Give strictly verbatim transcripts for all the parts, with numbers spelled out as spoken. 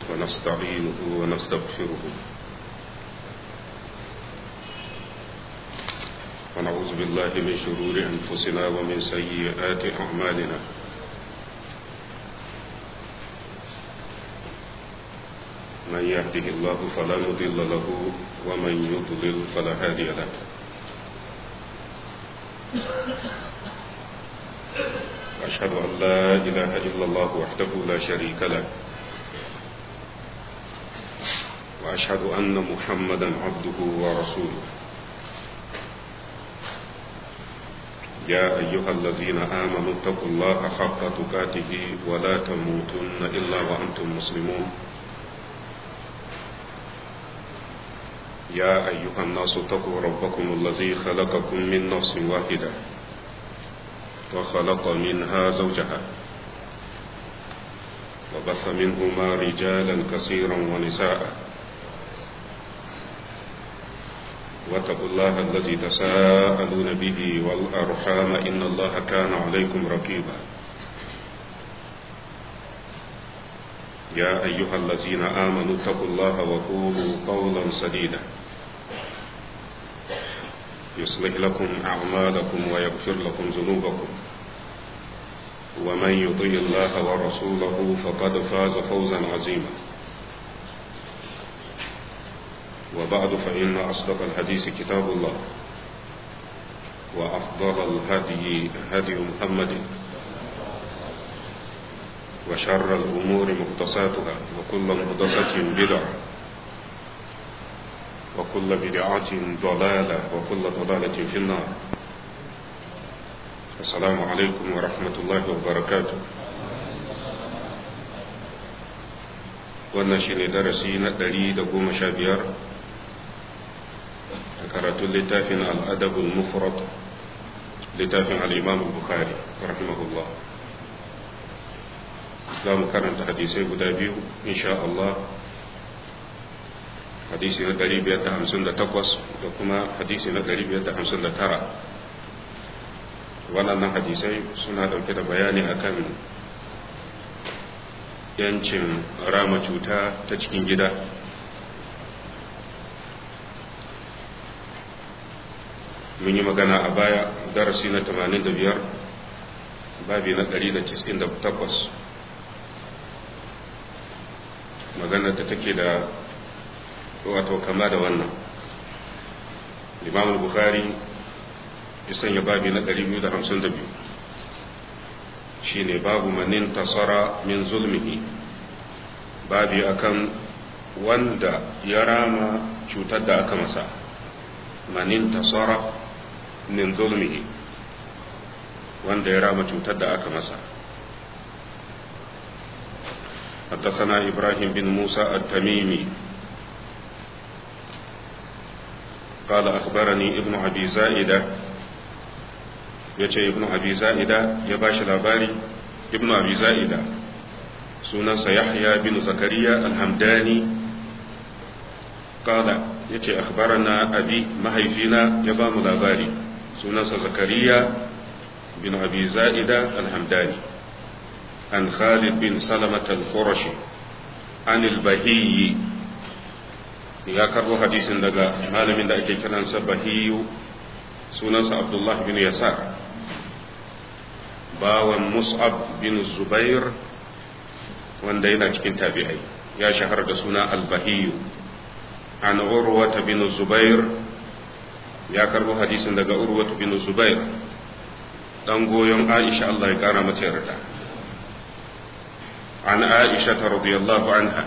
ونستعينه ونستغفره ونعوذ بالله من شرور أنفسنا ومن سيئات أعمالنا من يهده الله فلا مضل له ومن يضلل فلا هادي له أشهد أن لا إله إلا الله وحده لا شريك له وأشهد أن محمدا عبده ورسوله يا أيها الذين آمنوا اتقوا الله حق تقاته ولا تموتن إلا وأنتم مسلمون يا أيها الناس اتقوا ربكم الذي خلقكم من نفس واحدة وخلق منها زوجها وبث منهما رجالا كثيرا ونساء واتقوا الله الذي تساءلون به والأرحام إن الله كان عليكم رقيبا يا أيها الذين آمنوا اتقوا الله وقولوا قولا سديدا يصلح لكم أعمالكم ويغفر لكم ذنوبكم ومن يطيع الله ورسوله فقد فاز فوزا عظيما وبعد فإن أصدق الحديث كتاب الله وأفضل الهدي هدي محمد وشر الأمور محدثاتها وكل محدثة بدعة وكل بدعة ضلالة وكل ضلالة في النار. السلام عليكم ورحمة الله وبركاته. wannan shine darasi na ɗari da goma sha biyar a karatun littafin al'adabul mufrad littafin al'imam bukhari rahimahullah. za mu karanta hadisai guda biyu insha Allah, hadisi na ɗari biyar da hamsin da takwas da kuma hadisi na ɗari biyar da hamsin da tara. waɗannan hadisai suna ɗauke da bayani akan yancin rama cuta ta cikin gida. mun yi magana a baya darasi na tamanin da biyar babi na ɗari da casa'in da takwas, maganar da take da wato kama da wannan. Imam Bukhari ya sanya babi na ɗari biyu da hamsin da biyu, shi ne babu manin tasara min zulmihi, babi akan wanda ya rama cutar da aka masa. manin tasara min zulmihi, wanda ya rama cutar da aka masa. حدثنا إبراهيم بن موسى التميمي قال أخبرني ابن أبي زائدة يتي ابن أبي زائدة يباش الأباري ابن أبي زائدة سنة يحيى بن زكريا الحمداني قال يتي أخبرنا أبي مهيفينا يبام الأباري سنة زكريا بن أبي زائدة الحمداني عن خالد بن سلمة القرشي عن البهي يا كربو حديث دغا malamin da ake kiransa bahiyu sunansa Abdullah bin Yasar bawan Mus'ab bin Zubair wanda yana cikin tabi'ai, ya shahara da suna al-Bahiyu. an Urwa bin Zubair ya karbo hadisin daga Urwa bin Zubair dan goyon Aisha Allah ya kara mata yarda. عن عائشة رضي الله عنها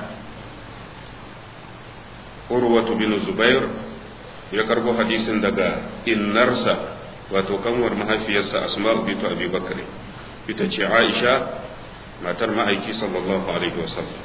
عروة بن الزبير يكرب حديث دقا إن نرسى وتكمر مهفية أسماء بنت أبي بكر بتجي عائشة ما ترمى أيكي صلى الله عليه وسلم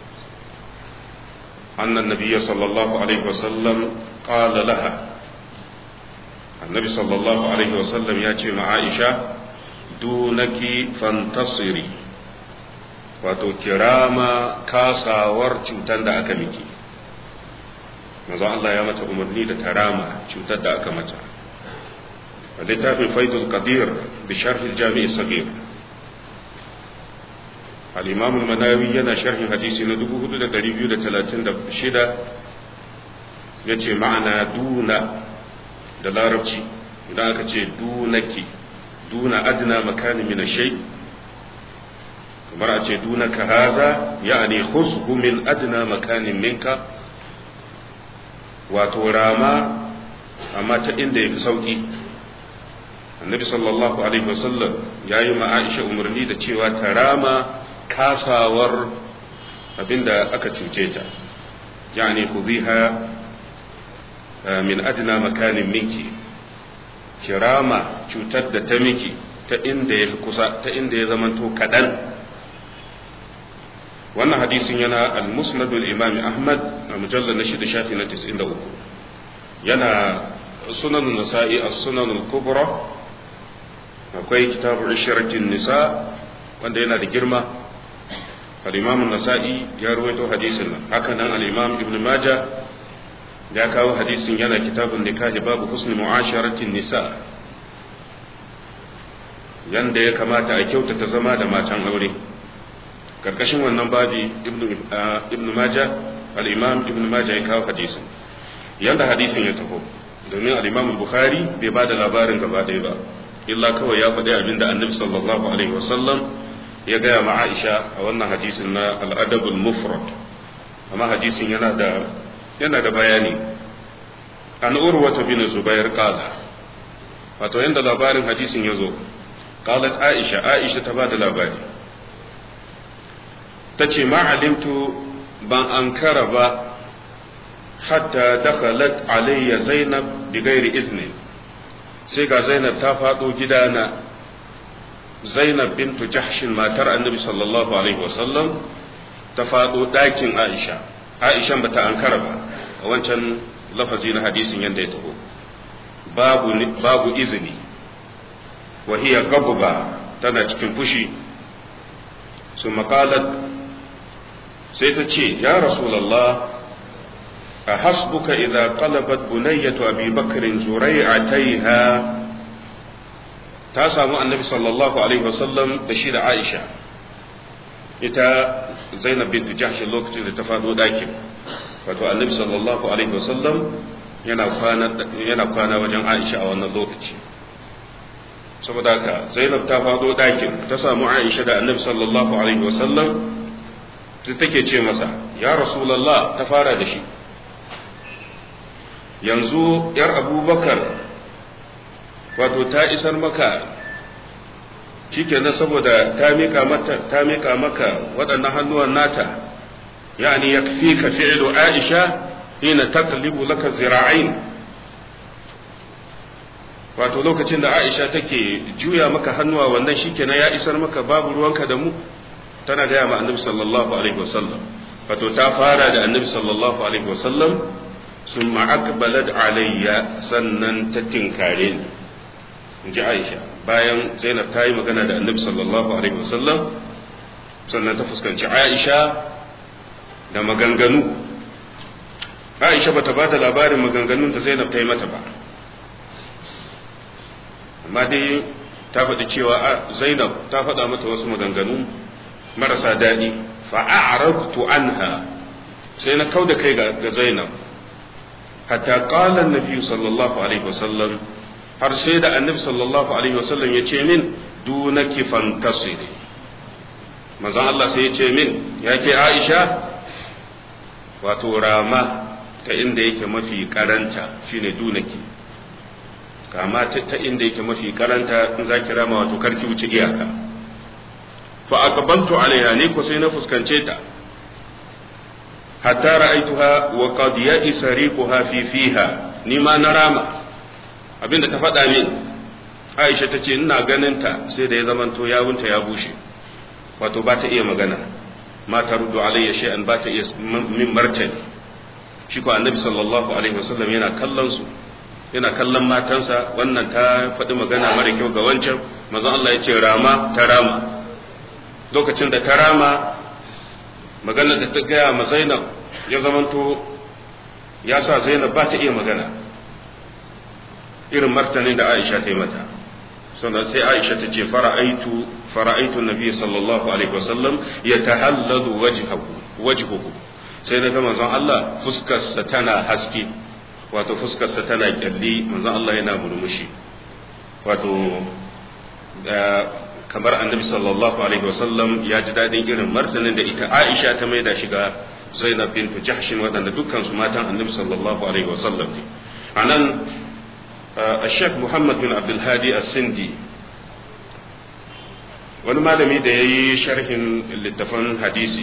أن النبي صلى الله عليه وسلم قال لها، النبي صلى الله عليه وسلم يأتي مع عائشة دونك فانتصري، wato kirama kasawar cutar da aka miki. manzo Allah ya mata umarni da tarama cutar da aka mata. a littafin faidul qadir bi sharh al-jami' as-saghir al-imam al-manawi yana sharhin hadisi na dubu hudu da dari biyu da talatin da shida yace ma'ana duna da larabci idan aka ce dunaki duna adna makanin min shay kamar a ce dunaka haza ya'ani khushu min adna makanin minka wato rama amma ta inda yafi sauki annabi sallallahu alaihi wasallam yayi ma Aisha umarni da cewa ta rama kasawar abinda aka cuce ta yani kubiha min adna makanin minki kirama cutar da ta miki ta inda ya fi kusa ta inda ya zamanto kaɗan wannan hadisin yana al-musnad al-imam ahmad a mujallar na shida shafi na tis'in da uku yana sunan nasa'i as-sunan al-kubra akwai kitabu ishratin nisa wanda yana da girma al-imam an-nasa'i ya rawaito hadisin nan haka nan al-imam ibn majah ya kawo hadisin yana kitabun nikahi babu husni mu'asharatin nisa yanda ya kamata a kyautata zama da matan aure karkashin wannan babi ibnu ibnu majah al-imam ibnu majah ya kawo hadisin yanda hadisin ya taho domin al-imam al-bukhari bai bada labarin gaba ɗaya ba illa kawai ya faɗi abinda annabi sallallahu alaihi wasallam ya gaya ma Aisha a wannan hadisin na al-adab al-mufrad amma hadisin yana da yana da bayani an urwata bin zubair qala wato yanda labarin hadisin yazo qalat aisha aisha ta bada labari tace ma alimtu ban ankara ba hatta dakhalat alayya zainab bighairi izni sai ga zainab ta fado gidana zainab bintu jahsh matar annabi sallallahu alaihi wasallam ta fado dakin aisha aisha bata ankara ba a wancan lafazi na hadisin yadda ya taho babu babu izini wa hiya ghadba tana cikin fushi su maqalat sai ta ce ya rasulullah a hasbuka idza qalabat bunayyatu abi bakr zurai'ataiha ta samu annabi sallallahu alaihi wasallam da shi da aisha ita zainab bint jahsh lokacin da ta fado dakin wato annabi sallallahu alaihi wasallam yana kwana yana kwana wajen Aisha a wannan lokaci saboda haka Zainab ta fado dakin ta samu Aisha da annabi sallallahu alaihi wasallam sai take ce masa ya rasulullah ta fara da shi yanzu yar abubakar wato ta isar maka shikenan saboda ta mika mata ta mika maka waɗannan hannuwan nata يعني يكفيك فعل عائشة حين تقلب لك الذراعين wato lokacin da Aisha take juya maka hannuwa wannan shikenan ya isar maka babu ruwanka da mu tana gaya ma annabi sallallahu alaihi wasallam wato ta fara da annabi sallallahu alaihi wasallam summa aqbalat alayya sannan ta tinkare ni inji Aisha bayan Zainab ta yi magana da annabi sallallahu alaihi wasallam sannan ta fuskanci Aisha da maganganu Aisha bata bada labarin maganganun da Zainab ta yi mata ba amma dai ta faɗi cewa Zainab ta faɗa mata wasu maganganu marasa daɗi fa'arabtu anha sai na kauda kai ga Zainab hatta qala an-nabi sallallahu alaihi wasallam har sai da annabi sallallahu alaihi wasallam ya ce min dunaki fantasiri manzon Allah sai ya ce min yake Aisha wato rama ta inda yake mafi karanta shine dunaki kama ta inda yake mafi karanta in zaki rama wato karki wuce iyaka fa aqbaltu alaiha ne ko sai na fuskance ta hatta ra'aituha wa qad ya'isa riquha fi fiha ni ma na rama abinda ta faɗa min Aisha ta ce ina ganin ta sai da ya zamanto yawunta ya bushe wato ba ta iya magana ma ta rudu alayya shay'an ba ta iya min martani shi ko annabi sallallahu alaihi wasallam yana kallon su yana kallon matansa wannan ta faɗi magana mara kyau ga wancan manzon Allah ya ce rama ta rama lokacin da ta rama magana da ta gaya ma Zainab ya zamanto ya sa Zainab ba ta iya magana irin martanin da Aisha ta yi mata sannan sai Aisha ta ce fara'aitu fara'aitu Nabi sallallahu alaihi wasallam yatahallalu wajhahu wajhuhu sai na ga manzon Allah fuskarsa tana haske wato fuskarsa tana kyalli manzon Allah yana murmushi wato kamar annabi sallallahu alaihi wasallam ya ji dadin irin martanin da ita Aisha ta maida shiga Zainab bint Jahsh waɗanda dukkan su matan annabi sallallahu alaihi wasallam ne anan Sheikh Muhammad bin Abdul Hadi As-Sindi wani malami da yayi sharhin littafin hadisi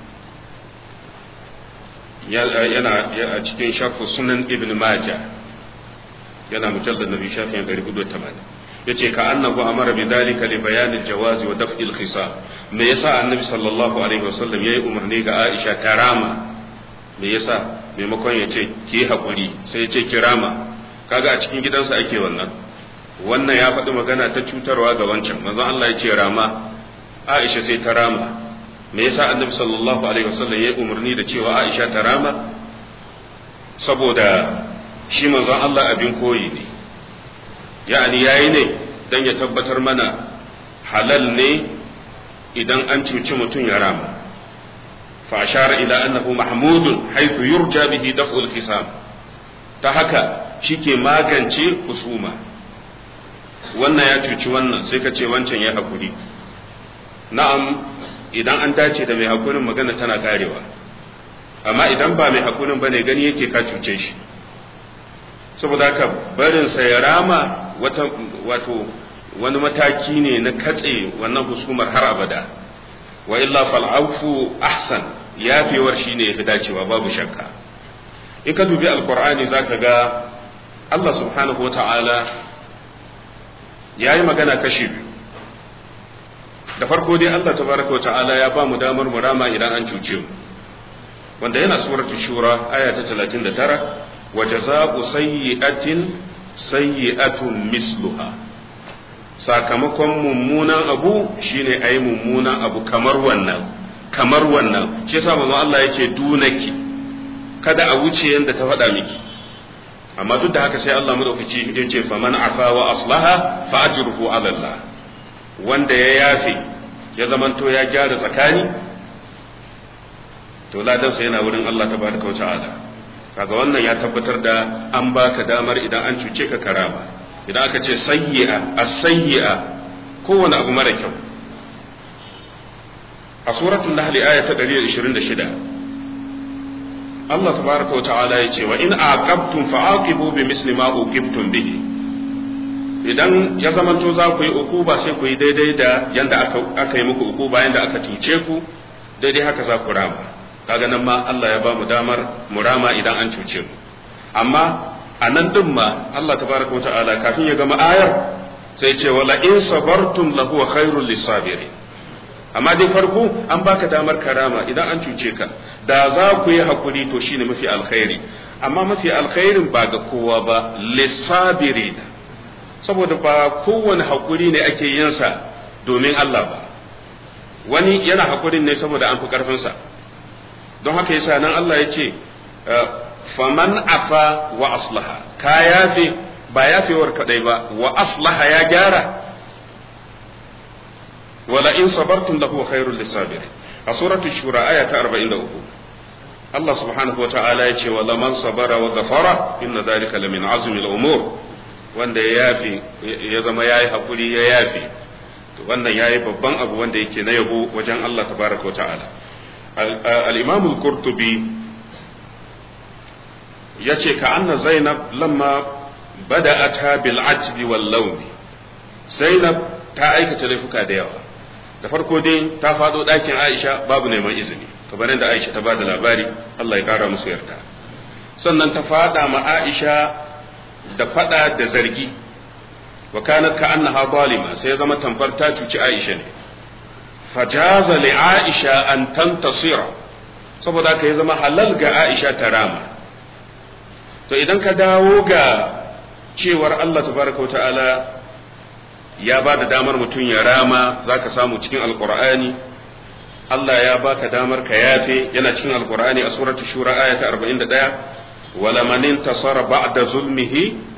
yana a cikin sharh Sunan Ibn Majah yana mujallad nabi shafin ɗari hudu da tamanin yace ka annahu amara bi dalika li bayan al-jawaz wa daf' al-khisa me yasa annabi sallallahu alaihi wasallam yayi umarni ga Aisha ta rama me yasa maimakon yace ki hakuri sai yace kirama kaga a cikin gidansa ake wannan wannan ya faɗi magana ta cutarwa ga wancan manzon Allah yace rama Aisha sai ta rama me yasa annabi sallallahu alaihi wasallam yayi umarni da cewa Aisha ta rama saboda shi manzon Allah abin koyi ne yani yayi ne dan ya tabbatar mana halal ne idan an cuci mutum ya rama fa ashara ila annahu mahmudun haythu yurja bihi daf'ul hisam ta haka shike magance husuma wannan ya cuci wannan sai ka ce wancan ya hakuri na'am idan an dace da mai hakurin magana tana karewa amma idan ba mai hakurin bane gani yake ka cuce shi saboda haka barinsa ya rama wata wato wani mataki ne na katse wannan husumar har abada wa illa fal afu ahsan yafewar shine yafi dacewa babu shakka in ka dubi alqur'ani zaka ga Allah subhanahu wata'ala yayi magana kashi biyu da farko dai Allah tabaraka wata'ala ya ba mu damar mu rama idan an cuce mu wanda yana suratul shura aya ta talatin da tara وجزاء سيئة سيئة مثلها sakamakon mummunan abu shine ayi mummunan abu kamar wannan kamar wannan shi yasa manzo Allah yace dunaki kada a wuce yanda ta faɗa miki amma duk da haka sai Allah madaukaki yace faman afa wa aslaha fa ajruhu ala Allah wanda ya yafe ya zamanto ya gyara tsakani to ladan sa yana wurin Allah tabaraka wa ta'ala kaga wannan ya tabbatar da an baka damar idan an cuce ka karama idan aka ce sayyi'a as-sayyi'a kowane abu mara kyau a suratul nahl aya ta ɗari da ishirin da shida Allah tabaraka wa ta'ala yace wa in aqabtum fa'aqibu bimisli ma uqibtum bihi idan ya zamanto za ku yi ukuba sai ku yi daidai da yanda aka aka yi muku ukuba yanda aka cuce ku daidai haka za ku rama kaga nan ma Allah ya ba mu damar mu rama idan an cuce mu amma a nan din ma Allah tabaraka wa ta'ala kafin ya gama ayar sai ce wala in sabartum lahu khairul lisabirin amma dai farko an baka damar karama idan an cuce ka da za ku yi hakuri to shine mafi alkhairi amma mafi alkhairin ba ga kowa ba lisabirin saboda ba kowane hakuri ne ake yin sa domin Allah ba wani yana hakurin ne saboda an fi karfin sa don haka yasa nan Allah ya ce faman afa wa aslaha ka yafe ba yafewar kadai ba wa aslaha ya gyara wala in sabartum lahu khairul lisabirin a suratul shura aya ta arba'in da uku Allah subhanahu wa ta'ala ya ce wala man sabara wa ghafara inna dhalika lamin azmi al-umur wanda ya yafe ya zama yayi hakuri ya yafe to wannan yayi babban abu wanda yake na yabo wajen Allah tabaraka wa ta'ala al-imam al-qurtubi yace ka anna zainab lamma bada'atha bil ajbi wal lawn zainab ta aikata laifuka da yawa da farko dai ta fado dakin Aisha babu neman izini kamar yadda Aisha ta bada labari Allah ya kara musu yarda sannan ta fada ma Aisha da fada da zargi wa kanat ka annaha zalima sai zama tamfar ta cuci Aisha ne fajaza li Aisha an tantasira saboda kai zama halal ga Aisha ta rama to idan ka dawo ga cewar Allah tabaraka wa ta'ala ya ba da damar mutum ya rama za ka samu cikin alkur'ani Allah ya baka damar ka yafe yana cikin alkur'ani a suratu shura aya ta arba'in da ɗaya wala man intasara ba'da zulmihi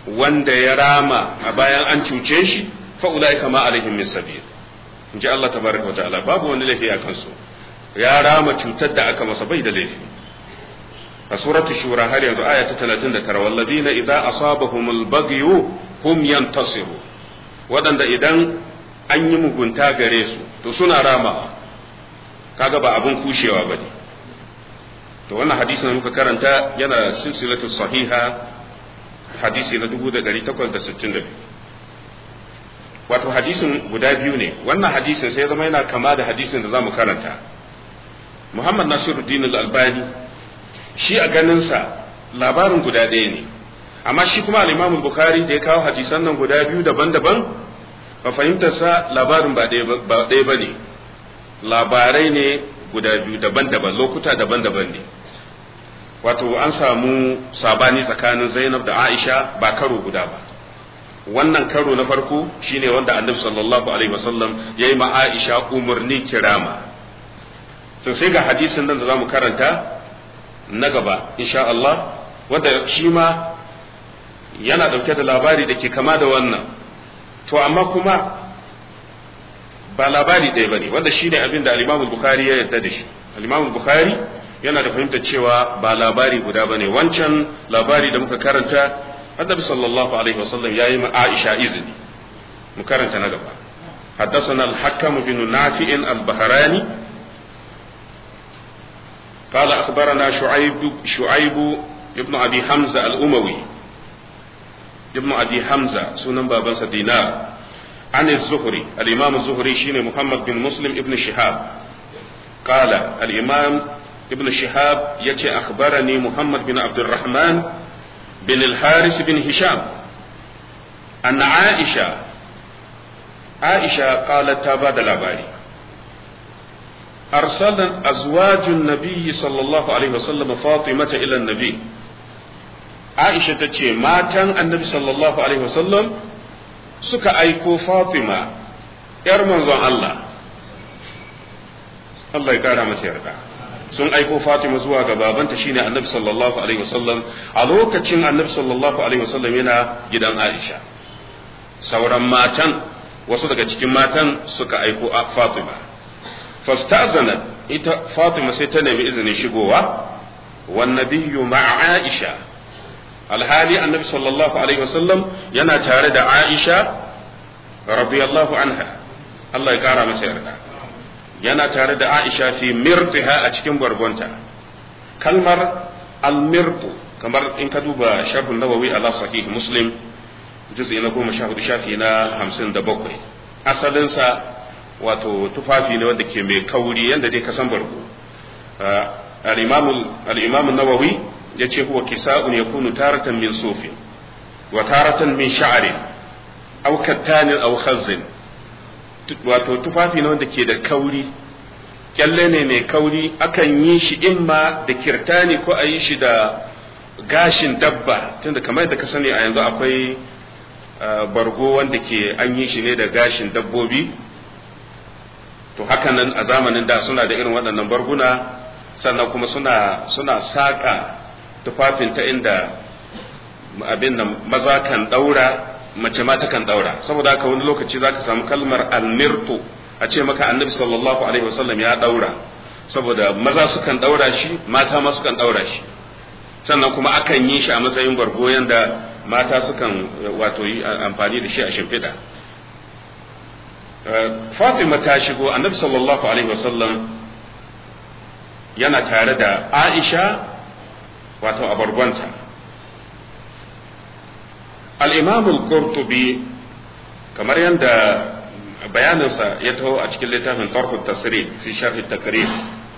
wanda ya rama a bayan an cuce shi fa ulaika ma alaihim min sabil inji Allah tabaraka wa ta'ala babu wani laifi a kansu ya rama cutar da aka masa bai da laifi a suratu shura har yanzu aya ta talatin da tara walladina idza asabahumul baghyu hum yantasiru wadanda idan an yi mugunta gare su to suna ramawa kaga ba abun kushewa bane to wannan hadisin da muka karanta yana silsilatu sahiha hadisi na dubu da ɗari takwas da sittin da biyu wato hadisin guda biyu ne wannan hadisin sai ya zama yana kama da hadisin da zamu karanta Muhammad Nasiruddin Al-Albani shi a ganinsa labarin guda ɗaya ne amma shi kuma al-Imam Bukhari da ya kawo hadisan nan guda biyu daban-daban ba fahimtarsa labarin ba ɗaya ba ne labarai ne guda biyu daban-daban lokuta daban-daban ne wato an samu sabani tsakanin Zainab da Aisha ba karo guda ba wannan karo na farko shine wanda Annabi sallallahu alaihi wasallam yayi ma Aisha umarni kirama to sai ga hadisin nan da zamu karanta na gaba insha Allah wanda shi ma yana dauke da labari da ke kama da wannan to amma kuma ba labari ɗaya bane wanda shine abin da al-Imam Bukhari ya yarda da shi al-Imam Bukhari yana da fahimtar cewa ba labari guda bane wancan labari da muka karanta Annabi sallallahu alaihi wasallam yayi ma Aisha izini mu karanta na gaba حدثنا الحكم بن نافع البهراني قال أخبرنا شعيب شعيب ابن أبي حمزة الأموي ابن أبي حمزة سنن بابنس دينار عن الزهري الإمام الزهري شين محمد بن مسلم ابن شهاب قال الإمام ابن شهاب يتي أخبرني محمد بن عبد الرحمن بن الحارث بن هشام أن عائشة عائشة قالت تابد الأباري أرسل أزواج النبي صلى الله عليه وسلم فاطمة إلى النبي عائشة تتشي ما كان النبي صلى الله عليه وسلم سكا أيكو فاطمة يرمن الله الله يقارى مسيرك sun aiko Fatima zuwa ga babanta shine Annabi sallallahu alaihi wasallam a lokacin Annabi sallallahu alaihi wasallam yana gidan Aisha sauran matan wasu daga cikin matan suka aiko Fatima fasta'zanat ita Fatima sai ta nemi izinin shigowa wan nabiyyu ma'a Aisha alhali Annabi sallallahu alaihi wasallam yana tare da Aisha radiyallahu anha Allah ya kara mata yarda yana tare da Aisha fi mirtiha a cikin bargonta kalmar al-mirtu kamar in ka duba sharh an-nawawi ala sahih muslim juz'i na goma sha hudu shafi na hamsin da bakwai asalinsa wato tufafi ne wanda ke mai kauri yanda dai ka san bargo al-imam al-imam an-nawawi yace huwa kisa'un yakunu taratan min sufin wa taratan min sha'rin aw kattanin aw khazzin wato tufafi ne wanda ke da kauri kyalle ne mai kauri akan yi shi imma da kirtani ko a yi shi da gashin dabba tunda kamar yadda ka sani a yanzu akwai bargo wanda ke an yi shi ne da gashin dabbobi to haka nan a zamanin da suna da irin waɗannan barguna sannan kuma suna suna saƙa tufafin ta inda abin nan maza kan ɗaura mace ma ta kan daura saboda haka wani lokaci zaka samu kalmar almirtu a ce maka annabi sallallahu alaihi wasallam ya daura saboda maza sukan daura shi mata ma sukan daura shi sannan kuma akan yi shi a matsayin bargo yanda mata sukan wato yi amfani da shi a shimfiɗa Fatima ta shigo annabi sallallahu alaihi wasallam yana tare da Aisha wato a bargonta الإمام القرطبي كما يند بيانسا يتهو أشكال لتاه من طرح التصريف في شرح التقريب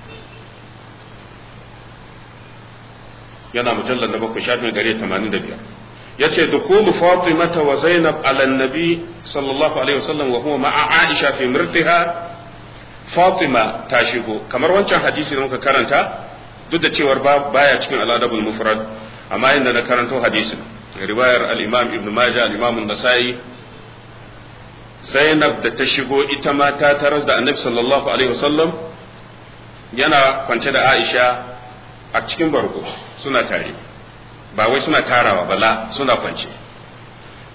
ينا مجلد نبوك شاف من قرية ثمانين دبيا يتي دخول فاطمة وزينب على النبي صلى الله عليه وسلم وهو مع عائشة في مرتها فاطمة تاشيكو كما روانشا حديثي نوكا كارنتا ضد تشيور باب بايا تشكين الأدب المفرد أما عندنا كارنتو حديثنا riwayar al-imam ibn majah al-imam an-nasa'i zainab da ta shigo ita ma ta taras da annabi sallallahu alaihi wasallam yana kwance da aisha a cikin barko suna tare ba wai suna tarawa bala suna kwance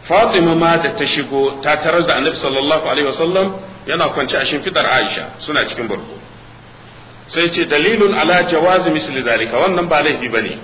Fatima ma da ta shigo ta tarar da Annabi sallallahu alaihi wasallam yana kwance a shimfidar Aisha suna cikin barko sai ce dalilun ala jawazi misli zalika wannan ba laifi bane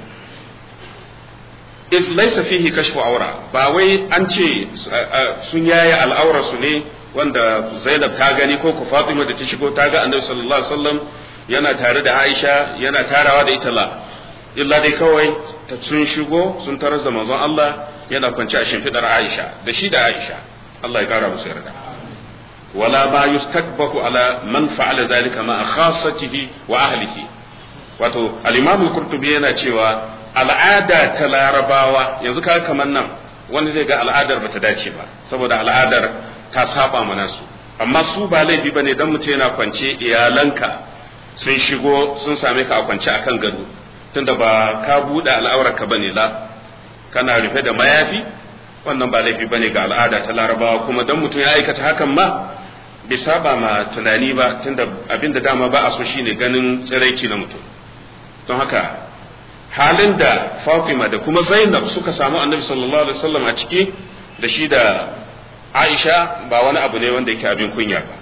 is laysa fihi kashfu awra ba wai an ce sun yaya al'aura su ne wanda Zainab ta gani ko ku Fatima da ta shigo ta ga Annabi sallallahu alaihi wasallam yana tare da Aisha yana tarawa da ita la illa dai kawai ta sun shigo sun tarar da manzon Allah yana kwance a shimfidar Aisha da shi da Aisha Allah ya kara musu yarda wala ma yustakbahu ala man fa'ala zalika ma khassatihi wa ahlihi wato al-Imam al-Qurtubi yana cewa al'ada ta Larabawa yanzu kaga kaman nan wanda zai ga al'adar bata dace ba saboda al'adar ta saba mana su amma su ba laifi bane dan mutum yana kwance iyalanka sun shigo sun same ka a kwance akan gado tunda ba ka buɗe al'aurarka bane la kana rufe da mayafi wannan ba laifi bane ga al'ada ta Larabawa kuma dan mutum ya aikata hakan ma bai saba ma tunani ba tunda abinda dama ba a so shine ganin tsiraici na mutum don haka halin da Fatima da kuma Zainab suka samu Annabi sallallahu alaihi wasallam a ciki da shi da Aisha ba wani abu ne wanda yake abin kunya ba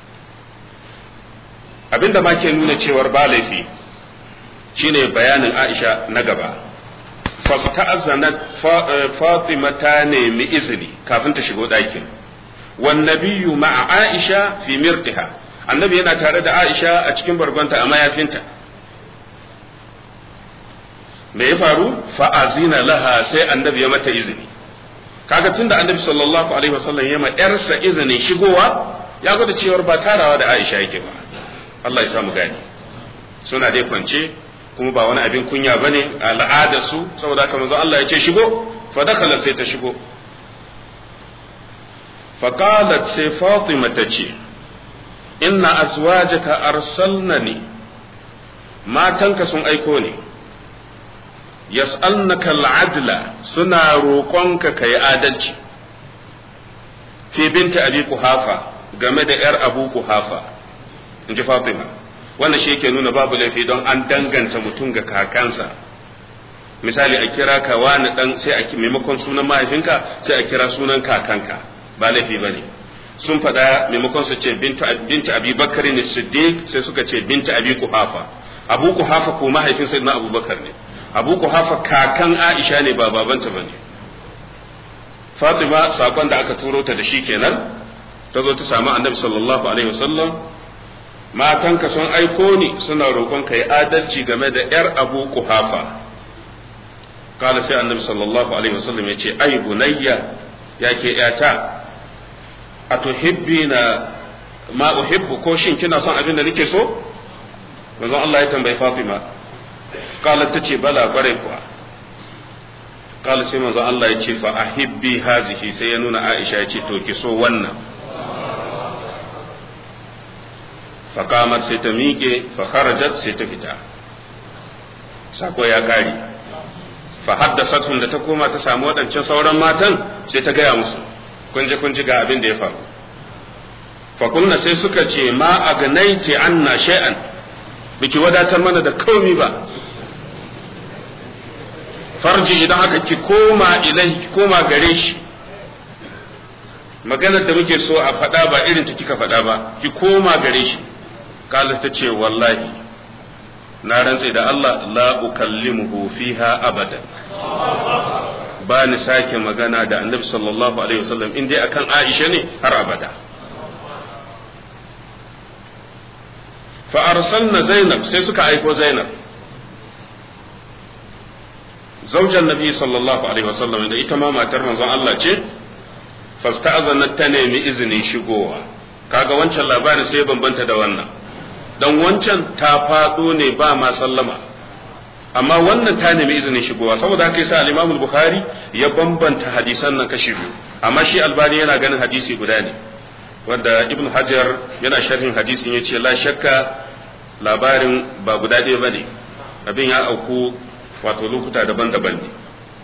abinda ma ke nuna cewar ba laifi shine bayanin Aisha na gaba fasta'azanat Fatima ta nemi izini kafin ta shigo ɗakin wan nabiyyu ma'a Aisha fi mirtiha annabi yana tare da Aisha a cikin bargonta a mayafinta me ya faru fa azina laha sai annabi ya mata izini kaga tunda annabi sallallahu alaihi wasallam ya ma yarsa izinin shigowa ya gwada cewar ba tarawa da Aisha yake ba Allah ya samu gani suna dai kwance kuma ba wani abin kunya bane al'ada su saboda haka manzo Allah ya ce shigo fa dakhala sai ta shigo fa qalat sai Fatima tace inna azwajaka arsalnani matanka sun aiko ni yas'alnaka al'adla suna roƙonka kai adalci fi binta abi kuhafa game da yar abu kuhafa inji Fatima wannan shi yake nuna babu laifi don an danganta mutum ga kakansa misali a kira ka wani dan sai a maimakon sunan mahaifinka sai a kira sunan kakanka ba laifi bane sun faɗa maimakon su ce bintu bintu abi bakari ne siddiq sai suka ce bintu abi kuhafa abu kuhafa ko mahaifin sayyidina abubakar ne abu kuhafa kakan aisha ne ba babanta bane Fatima sakon da aka turo ta da shi kenan ta zo ta samu annabi sallallahu alaihi wasallam matanka sun aiko ni suna roƙon ka yi adalci game da ‘yar abu kuhafa kala sai annabi sallallahu alaihi wasallam ya ce ai bunayya ya ke ‘yata a tuhibbi na ma uhibbu ko shin kina son abin da nake so manzon Allah ya tambayi Fatima kala ta ce bala bare kuwa kala sai manzon Allah ya ce fa ahibbi hazihi sai ya nuna Aisha ya ce to ki so wannan فقامت sai ta miƙe fa kharajat sai ta fita sako ya kare fa haddathatuhum da ta koma ta samu wadancan sauran matan sai ta gaya musu kun je kun ji ga abin da ya faru fa kunna sai suka ce ma agnaiti anna shay'an biki wadatar mana da komai ba farji idan haka ki koma ilai ki koma gare shi maganar da muke so a faɗa ba irin ta kika faɗa ba ki koma gare shi kala ta ce wallahi na rantse da Allah la ukallimuhu fiha abadan ba ni sake magana da annabi sallallahu alaihi wasallam in dai akan Aisha ne har abada fa arsalna Zainab sai suka aiko Zainab zaujan nabi sallallahu alaihi wasallam da ita ma matar manzon Allah ce fasta'azanat ta nemi izinin shigowa kaga wancan labarin sai bambanta da wannan dan wancan ta fado ne ba ma sallama amma wannan ta nemi izinin shigowa saboda haka yasa al-Imam al-Bukhari ya bambanta hadisan nan kashi biyu amma shi Albani yana ganin hadisi guda ne wanda Ibn Hajar yana sharhin hadisin yace la shakka labarin ba guda ɗaya bane abin ya auku wato lokuta daban-daban ne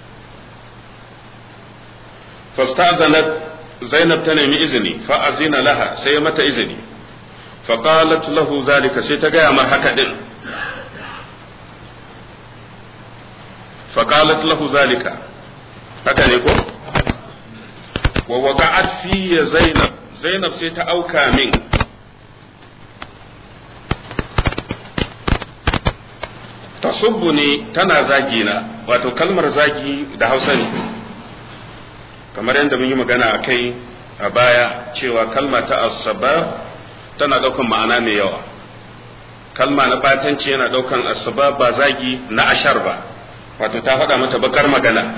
fasta'zanat Zainab ta nemi izini fa azina laha sai mata izini fa qalat lahu zalika sai ta gaya mar haka din fa qalat lahu zalika haka ne ko wa waqa'at fi zainab zainab sai ta auka min tasubbuni tana zagi na wato kalmar zagi da Hausa ne kamar yadda mun yi magana a kai a baya cewa kalma ta asaba tana daukan ma'ana mai yawa kalma na batanci yana daukan asaba ba zagi na ashar ba wato ta faɗa mata bakar magana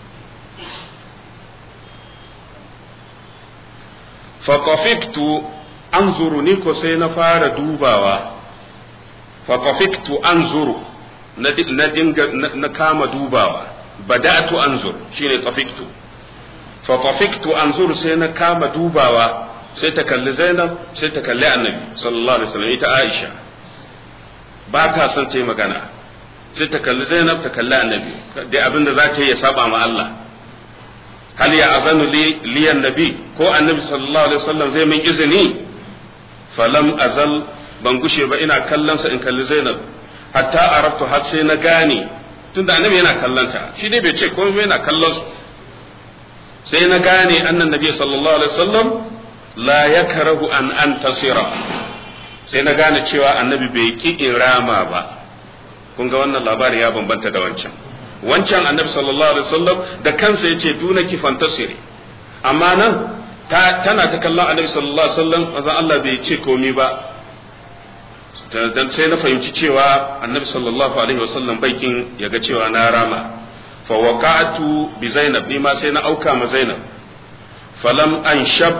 faqafiktu anzuru ni ko sai na fara dubawa faqafiktu anzuru na dinga na kama dubawa bada'tu anzur shine qafiktu fa qafiktu anzur sai na kama dubawa sai ta kalli Zainab sai ta kalli Annabi sallallahu alaihi wasallam ita Aisha ba ta son ta yi magana sai ta kalli Zainab ta kalli Annabi dai abinda za ta yi ya saba ma Allah hal ya azanu li li annabi ko Annabi sallallahu alaihi wasallam zai min izini falam azal ban gushe ba ina kallon sa in kalli Zainab hatta arabtu har sai na gane tunda annabi yana kallanta shi dai bai ce komai yana kallon su sai na gane annan nabi sallallahu alaihi wasallam la yakrahu an antasira sai na gane cewa annabi bai ki irama ba kun ga wannan labari ya bambanta da wancan wancan annabi sallallahu alaihi wasallam da kansa yace dunaki fantasiri amma nan ta tana ta kallon annabi sallallahu alaihi wasallam manzon Allah bai ce komai ba dan sai na fahimci cewa annabi sallallahu alaihi wasallam baikin yaga cewa na rama fa waqa'tu bi zainab ni ma sai na auka ma zainab falam anshab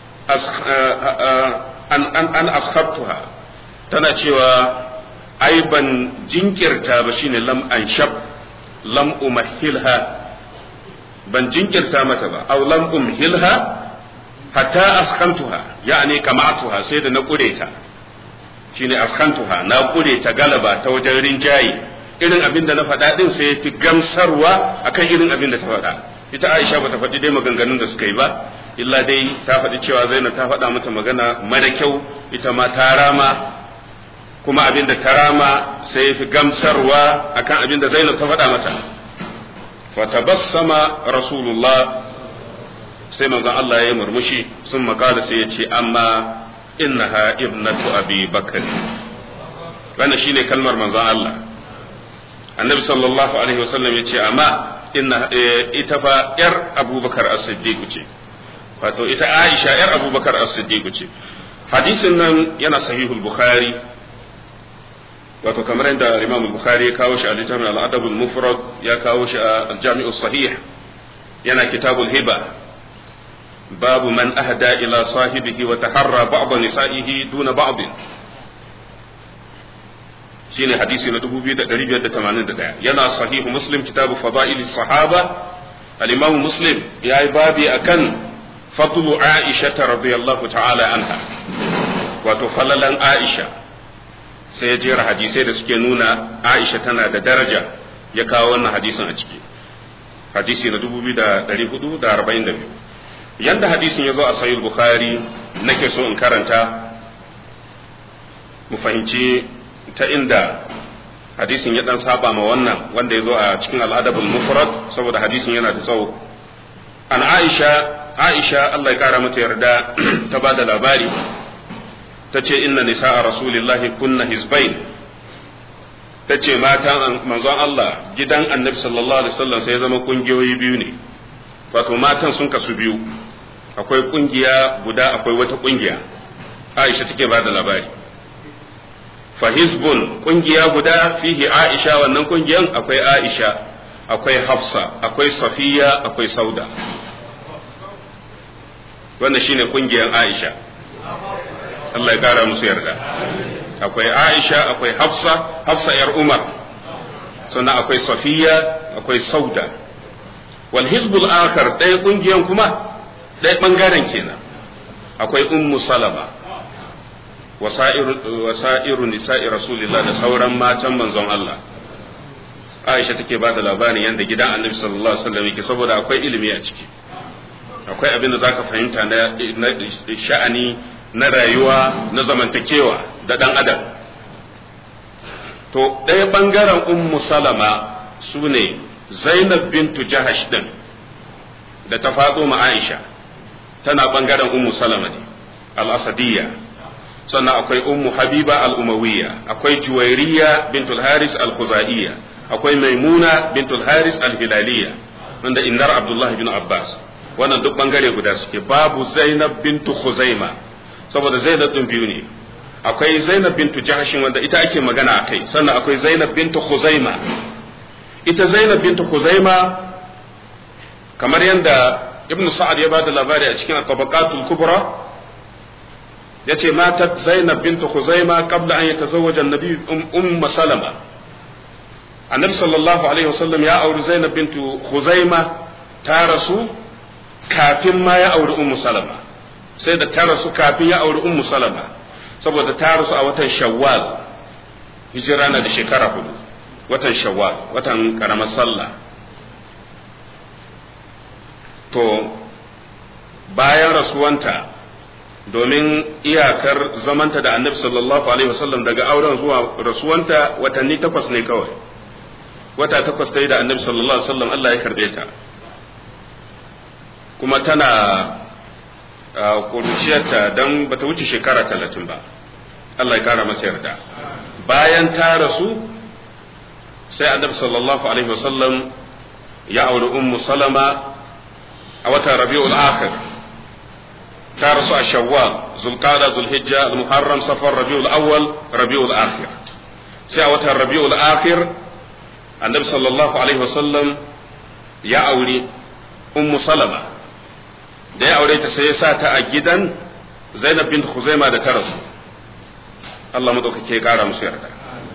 an an an askhabtuha tana cewa ai ban jinkirta ba shine lam anshab lam umahilha ban jinkirta mata ba aw lam umhilha hatta askhantuha yani kama'tuha sai da na kureta shine askantuha na kure ta galaba ta wajen rinjaye irin abin da na faɗa din sai ya fi gamsarwa akan irin abin da ta faɗa ita Aisha bata faɗi dai maganganun da suka yi ba illa dai ta faɗi cewa Zainab ta faɗa mata magana mara kyau ita ma ta rama kuma abin da ta rama sai ya fi gamsarwa akan abin da Zainab ta faɗa mata fatabassama rasulullah sai manzon Allah ya yi murmushi sun makala sai ya ce amma innaha ibnatu abi bakr wannan shine kalmar manzon Allah annabi sallallahu alaihi wasallam yace amma inna ita fa yar abubakar as-siddiq ce wato ita aisha yar abubakar as-siddiq ce hadisin nan yana sahihul bukhari wato kamar yadda imam al-bukhari ya kawo shi a littafin al-adab al-mufrad ya kawo shi a al-jami' as-sahih yana kitabul hiba باب من أهدى إلى صاحبه وتحرى بعض نسائه دون بعض شين حديثي ندبو بيد قريب يد تمانين دا ينا صحيح مسلم كتاب فضائل الصحابة الإمام مسلم يا بابي أكن فضل عائشة رضي الله تعالى عنها وتفللا عائشة سيجير حديثي رسكنونا عائشة تنا دا درجة يكاونا حديثا أجكي حديثي ندبو بيد قريب دا أربعين دا yanda hadisin ya zo a sahih bukhari nake so in karanta mu fahimci ta inda hadisin ya dan saba ma wannan wanda ya zo a cikin al-adabul mufrad saboda hadisin yana da tsawo an aisha aisha Allah ya kara mata yarda ta bada labari tace inna nisaa rasulillahi kunna hizbain tace matan manzon Allah gidan annabi sallallahu alaihi wasallam sai ya zama kungiyoyi biyu ne wato matan sun kasu biyu akwai kungiya guda akwai wata kungiya Aisha take ba da labari fa hizbun kungiya guda fihi Aisha wannan kungiyan akwai Aisha akwai Hafsa akwai Safiya akwai Sauda wannan shine kungiyan Aisha Allah ya kara musu yarda akwai Aisha akwai Hafsa Hafsa yar Umar sannan akwai Safiya akwai Sauda wal hizbul akhar ɗaya kungiyan kuma ɗaya bangaren kenan akwai ummu salama wasa'iru nisa'i rasulillah da sauran matan manzon Allah Aisha take ba da labarin yadda gidan annabi sallallahu alaihi wasallam yake saboda akwai ilimi a ciki akwai abin da zaka fahimta na sha'ani na rayuwa na zamantakewa da dan adam to ɗaya bangaren ummu salama sune Zainab bintu Jahash din da ta faɗo ma Aisha tana bangaren ummu salama ne al-asadiyya, sannan akwai ummu habiba al-umawiyya, akwai juwairiya bintul haris al-khuzaiya, akwai maimuna bintul haris al-hilaliyya wanda innar abdullahi bin abbas. Wannan duk bangare guda suke. Babu zainab bintu khuzaima saboda zainab din biyu ne, akwai zainab bintu jahshin wanda ita ake magana akai, sannan akwai zainab bintu khuzaima. Ita zainab bintu khuzaima kamar yadda ibnu sa'ad ya bada labari a cikin tabaqatul kubra yace matat zainab bintu khuzaima qabla an yatazawwaja an-nabi umm salama. annabi sallallahu alaihi wasallam ya auri zainab bintu khuzaima, ta rasu kafin ma ya auri ummu salama, sai da ta rasu kafin ya auri ummu salama, saboda ta rasu a watan shawwal, hijira na da shekara hudu, watan shawwal, watan karamar sallah. to bayan rasuwanta, domin iyakar zamanta da annabi sallallahu alaihi wasallam daga auren zuwa rasuwanta watanni takwas ne kawai, wata takwas ta yi da annabi sallallahu alaihi wasallam Allah ya karbe ta, kuma tana kuruciyarta don bata wuce shekara talatin ba, Allah ya kara masa yarda. Bayan ta rasu sai annabi sallallahu alaihi wasallam ya auri ummu salama a watan rabi'ul akhir, ta rasu a shawwal, zulqa'da, zulhijja, al-muharram, safar, rabi'ul awwal, rabi'ul akhir. sai a watan rabi'ul akhir annabi sallallahu alaihi wasallam ya auri ummu salama, da ya aure ta sai ya sa ta a gidan zainab bint khuzaima da ta rasu. Allah madaukake ya kara musu yarda.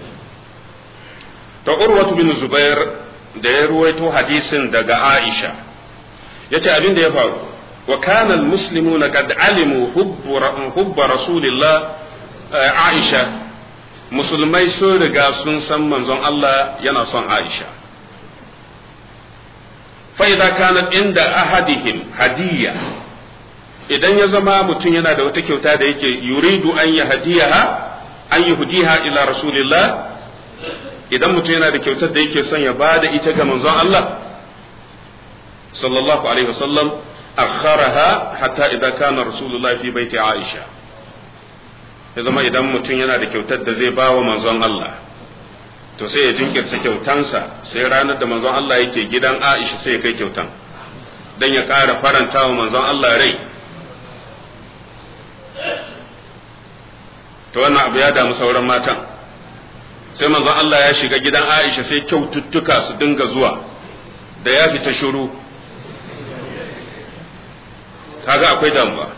to urwatu bin zubair da ya ruwaito hadisin daga aisha yace abin da ya faru, wa kana almuslimuna qad alimu hubba rasulillah. aisha musulmai sun riga sun san manzon Allah yana son aisha. fa idza kanat inda ahadihim hadiyya, idan ya zama mutum yana da wata kyauta da yake yuridu an yi hadiyaha an yi hudiha ila rasulillah, idan mutum yana da kyautar da yake son ya bada ita ga manzon Allah sallallahu alaihi wasallam, akharaha hatta idza kana rasulullah fi baiti aisha. ya zama idan mutum yana da kyautar da zai bawa manzon Allah, to sai ya jinkirta kyautansa sai ranar da manzon Allah yake gidan Aisha sai ya kai kyautan dan ya ƙara faranta wa manzon Allah rai. to wannan abu ya damu sauran matan, sai manzon Allah ya shiga gidan Aisha sai kyaututtuka su dinga zuwa, da ya fita shiru kaga akwai damuwa.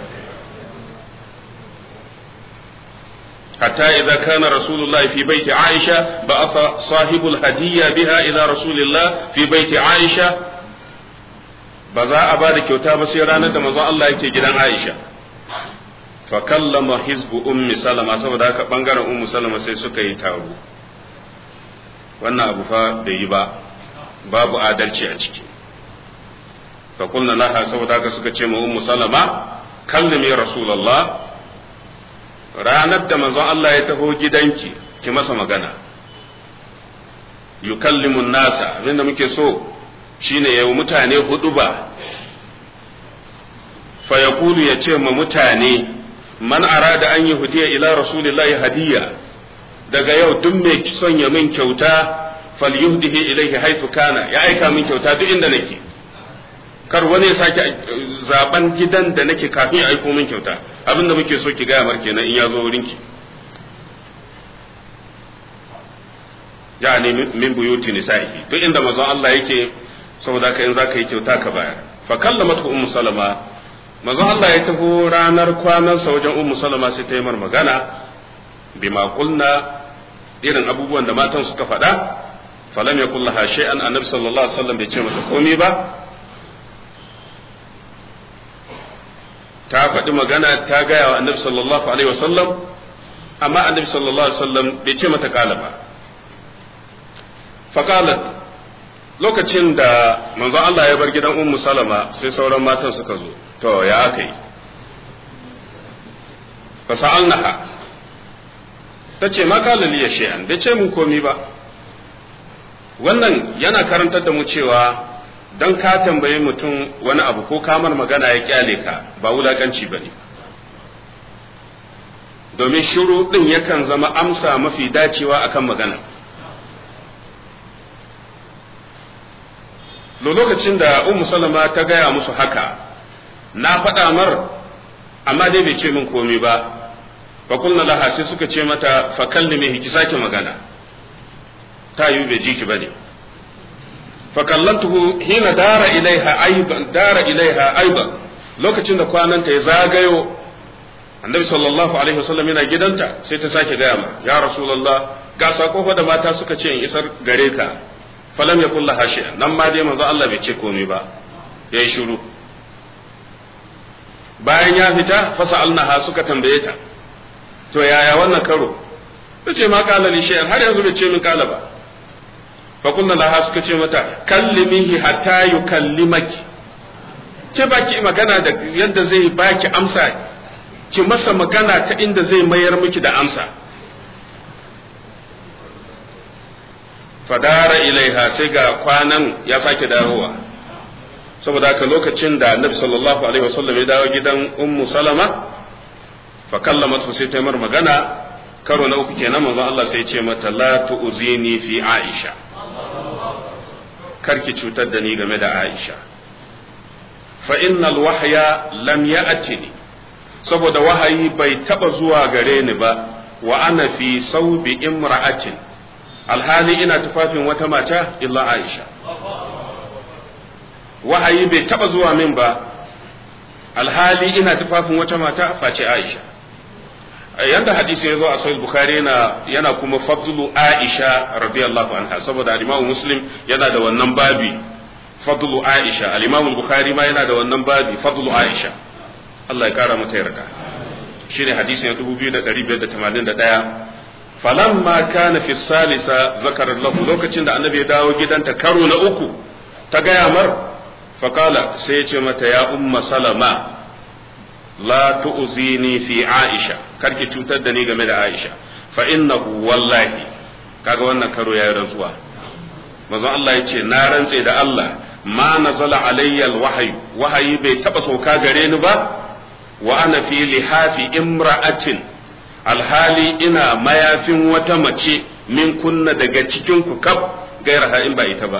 حتى إذا كان رسول الله في بيت عائشة بعث صاحب الهدية بها إلى رسول الله في بيت عائشة. بذا أبارك كتاب سيرانا دمزا الله يكي جدان عائشة. فكلم حزب أم سلمة سوى ذاك بانغار أم سلمة سيسوك يتاو. وانا أبو فا بيبا باب آدل شيئا. فقلنا لها سوى ذاك سكتشم أم سلمة كلمي رسول الله. ranar da manzon Allah ya taho gidanki ki masa magana, yukallimun nasa, abinda muke so shine yayi mutane huduba, fa yaqulu ya ce ma mutane man arada an yuhdiya ila rasulillahi hadiya, daga yau duk mai son ya min kyauta falyuhdihi ilayhi haythu kana, ya aika min kyauta duk inda nake, kar wani ya sake zaben gidan da nake kafin ya aiko min kyauta. abinda muke so ki gaya mar kenan in ya zo wurinki. ya ne min buyuti nisa'i, duk inda manzon Allah yake, saboda ka in zaka yi kyauta ka bayar. fa kallamatu ummu salama, manzon Allah ya taho ranar kwanan sa wajen ummu salama sai ta yi mar magana bima qulna, irin abubuwan da matan suka faɗa. falam yakul laha shay'an, annabi sallallahu alaihi wasallam bai ce mata komai ba. ta faɗi magana ta gaya wa annabi sallallahu alaihi wasallam, amma annabi sallallahu alaihi wasallam bai ce mata kala ba. faqalat, lokacin da manzon Allah ya bar gidan ummu salama sai sauran matan suka zo, to ya aka yi? fasa'alnaha, ta ce ma kala liya shay'an, bai ce mun komi ba. wannan yana karantar da mu cewa don ka tambayi mutum wani abu ko kamar magana ya kyale ka ba wulakanci ba ne, domin shiru ɗin yakan zama amsa mafi dacewa akan magana. Lokacin da Ummu Salama ta gaya musu haka, na faɗa mar amma dai bai ce min komai ba, fa kulna laha sai suka ce mata fa kallime ki sake magana, ta yi bai ji ki bane. fa kallantuhu hina dara ilaiha aiban dara ilaiha aiban lokacin da kwananta ya zagayo, annabi sallallahu alaihi wasallam yana gidanta, sai ta sake gaya ma ya rasulullah ga sako fa da mata suka ce in isar gare ka, falam yakul laha shay'an, nan ma dai manzo Allah bai ce komai ba, yayi shiru. Bayan ya fita fasa'alnaha suka tambaye ta, to yaya wannan karo? tace ma qala li shay'an, har yanzu bai ce min kala ba. fa kunna laha suka ce mata kallimihi hatta yukallimaki, ke baki magana da yadda zai baki amsa, ki masa magana ta inda zai mayar miki da amsa. fadara ilaiha, sai ga kwanan ya sake dawowa. saboda haka lokacin da annabi sallallahu alaihi wasallam ya dawo gidan ummu salama, fa kallamatu sai ta mar magana karo na uku kenan, manzo Allah sai ya ce mata la tu'zini fi aisha, karki cutar da ni game da aisha. fa innal wahya lam ya'tini, saboda wahayi bai taba zuwa gare ni ba, wa ana fi saubi imra'atin, alhali ina tufafin wata mata illa aisha. wahayi bai taba zuwa min ba alhali ina tufafin wata mata face aisha. yanda hadisi ya zo a sahih bukhari yana yana kuma fadlu aisha radiyallahu anha, saboda al-imam muslim yana da wannan babi fadlu aisha, al-imam bukhari ma yana da wannan babi fadlu aisha, Allah ya kara mata yarda. shine hadisi na dubu biyu da ɗari biyar da tamanin da ɗaya. falamma kana fi salisa zakara lahu, lokacin da annabi ya dawo gidanta karo na uku ta gaya mar, faqala sai ya ce mata ya umma salama la tu'zini fi aisha, karki cutar da ni game da aisha, fa innahu wallahi, kaga wannan karo yayi rantsuwa, manzon Allah yace na rantse da Allah, ma nazala alayya alwahyu, wahayi bai taba sauka gare ni ba, wa ana fi lihafi imra'atin, alhali ina mayafin wata mace min kunna daga cikin ku kaf, gairaha in ba ita ba.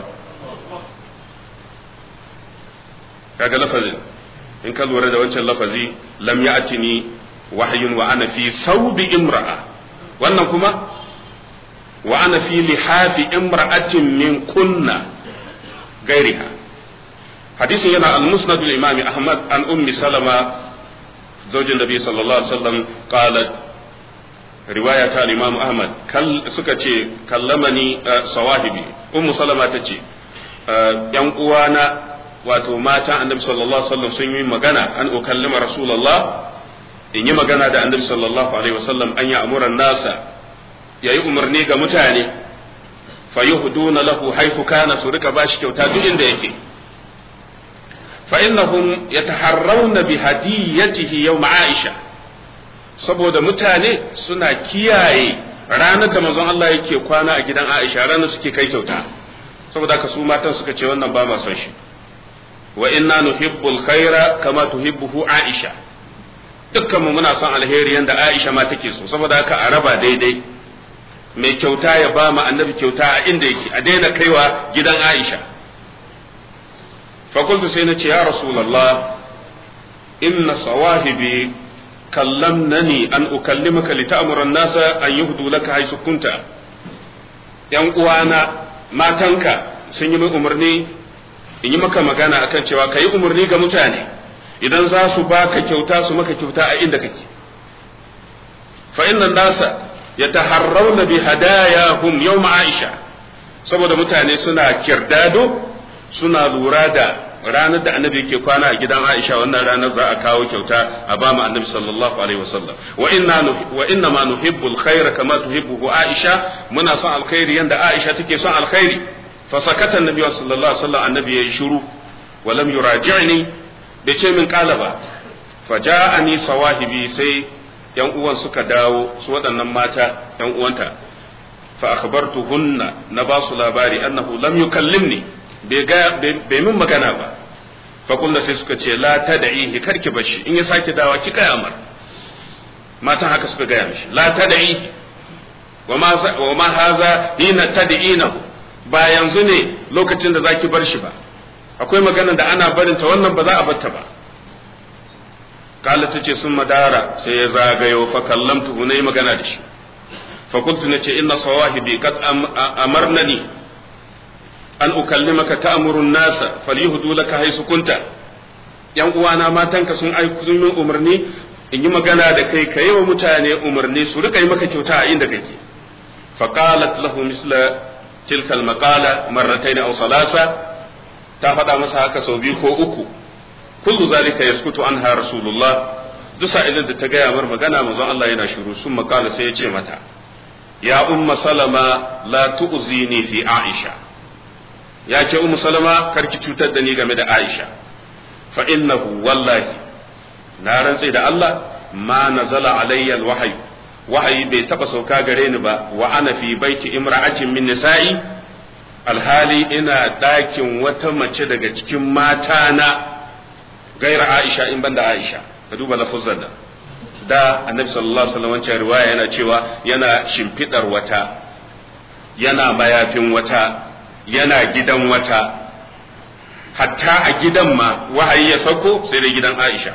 kaga lafazin in ka lura da wancan lafazi lam ya'tini wahyun wa ana fi saubi imra'a, wannan kuma wa ana fi lihafi imra'atin min kunna gairiha. hadisin yana al-musnad al-imam ahmad an ummi salama zaujin nabi sallallahu alaihi wasallam qalat, riwaya ta al-imam ahmad suka ce kallamani sawahibi, ummu salama tace yan uwana wato mata annabi sallallahu alaihi wasallam sun yi magana an ukallima rasulullah, in yi magana da annabi sallallahu alaihi wasallam an ya amuran nasa, yayi umarni ga mutane, fa yuhduna lahu haythu kana, su rika bashi kyauta duk inda yake. fa innahum yataharrawna bi hadiyatihi yawm aisha, saboda mutane suna kiyaye ranar da manzon Allah yake kwana a gidan Aisha, ranar suke kai kyauta, saboda haka su matan suka ce wannan ba ma son shi. wa inna nuhibbul khaira kama tuhibbuhu Aisha, dukkan mu muna son alheri yanda Aisha ma take so, saboda haka a raba daidai, mai kyauta ya ba mu annabi kyauta a inda yake, a daina kaiwa gidan Aisha. fa qultu sai nace ya rasulullah inna sawahibi kallamnani an ukallimaka lita'mura an-nasa an yuhdu laka haythu kunta, yan uwana matanka sun yi min umarni in yi maka magana akan cewa ka yi umarni ga mutane idan za su baka kyauta su maka kyauta a inda kake. fa innan nasa yataharrawna bi hadayahum yawm Aisha, saboda mutane suna kirdado, suna lura da ranar da annabi yake kwana a gidan Aisha, wannan ranar za a kawo kyauta a ba mu annabi sallallahu alaihi wasallam. wa inna wa inna ma nuhibbu alkhayra kama tuhibbu Aisha, muna son alkhairi yanda Aisha take son alkhairi. fasakata annabi sallallahu alaihi wasallam, annabi yayi shiru, wa lam yuraji'ni, bai ce min kala ba. faja'ani sawahibi, sai yan uwan suka dawo, su waɗannan mata yan uwanta, fa akhbartuhunna, na ba su labari annahu lam yukallimni, bai min magana ba fa kullu sai suka ce la tad'ihi karki bashi in ya sake dawa ki kai amar matan haka suka gaya mishi la tad'ihi wa ma wa ma haza hina tad'inahu ba yanzu ne lokacin da zaki bar shi ba akwai magana da ana barin ta wannan ba za a batta ba kala tace sun madara sai ya zagayo fa kallamtu ne magana da shi fa kuntu nace inna sawahibi qad amarnani an ukallimaka ta'muru an-nasa falyuhdu laka haythu kunta yan uwana matanka sun aiku sun min umarni in yi magana da kai kai wa mutane umarni su rika yi maka kyauta a inda kake fa qalat lahu misla tilka al-maqala marratayn aw salasa ta faɗa masa haka sau biyu ko uku kullu zalika yaskutu anha rasulullah duk sa'ilin da ta gaya mar magana manzon Allah yana shiru sun makala sai ya ce mata ya umma salama la tu'zini fi aisha ya ce ummu salama karki cutar da ni game da aisha fa innahu wallahi na rantse da Allah ma nazala alayya alwahyi wahayi bai taba sauka gare ni ba wa ana fi baiti imra'atin min nisa'i alhali ina dakin wata mace daga cikin mata na gaira aisha in banda aisha ka duba lafuzan da da annabi sallallahu alaihi wasallam wancan riwaya yana cewa yana shimfidar wata yana mayafin wata yana gidan wata hatta a gidan ma wahayi ya sauko sai dai gidan aisha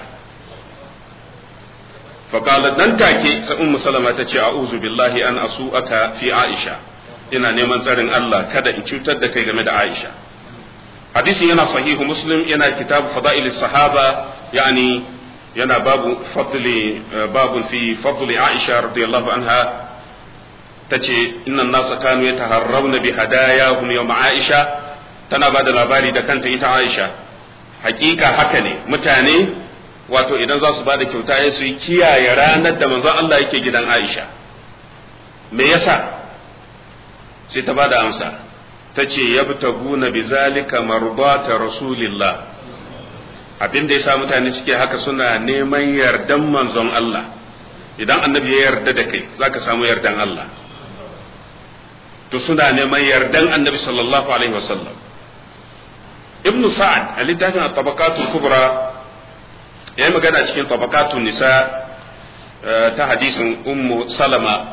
faqalat nan take sai ummu salama ta ce a'udhu billahi an asu'aka fi aisha ina neman tsarin Allah kada in cutar da kai game da aisha hadisin yana sahihu muslim yana kitabu fada'ilis sahaba yani yana babu fadli babun fi fadli aisha radiyallahu anha tace innan nasa kanu yataharrawna bi hadayahum yawm aisha tana bada labari da kanta ita aisha hakika haka ne mutane wato idan za su bada kyauta ya su kiyaye ranar da manzon Allah yake gidan aisha me yasa sai ta bada amsa tace yabtaguna bizalika mardata rasulillah abin da yasa mutane suke haka suna neman yardan manzon Allah idan annabi ya yarda da kai zaka samu yardan Allah to suna neman yardan annabi sallallahu alaihi wasallam ibnu sa'ad a littafin at-tabaqatul kubra yayi magana cikin tabaqatun nisa ta hadisin ummu salama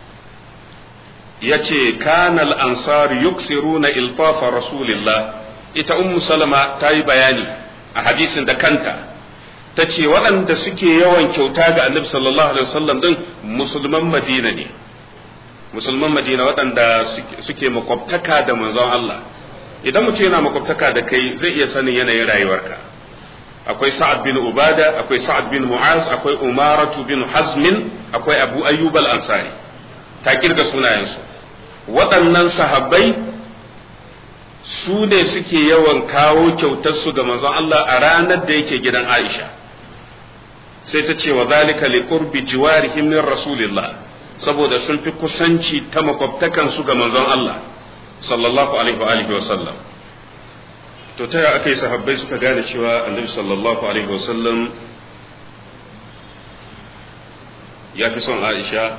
yace kana al-ansar yuksiruna ilfafa rasulillah ita ummu salama ta yi bayani a hadisin da kanta ta ce waɗanda suke yawan kyauta ga annabi sallallahu alaihi wasallam din musulman madina ne musulman madina waɗanda suke makwabtaka da manzon Allah idan mutum yana makwabtaka da kai zai iya sanin yanayin rayuwarka akwai sa'ad bin ubada akwai sa'ad bin mu'az akwai umaratu bin hazmin akwai abu ayyub al-ansari ta kirga sunayensu waɗannan sahabbai su ne suke yawan kawo kyautarsu ga manzon Allah a ranar da yake gidan Aisha sai ta ce wa zalika li qurbi jiwarihim min rasulillah saboda sun fi kusanci ta makwabtakan su ga manzon Allah sallallahu alaihi wa alihi wa sallam to ta aka yi sahabbai suka gane cewa annabi sallallahu alaihi wa sallam ya fi son Aisha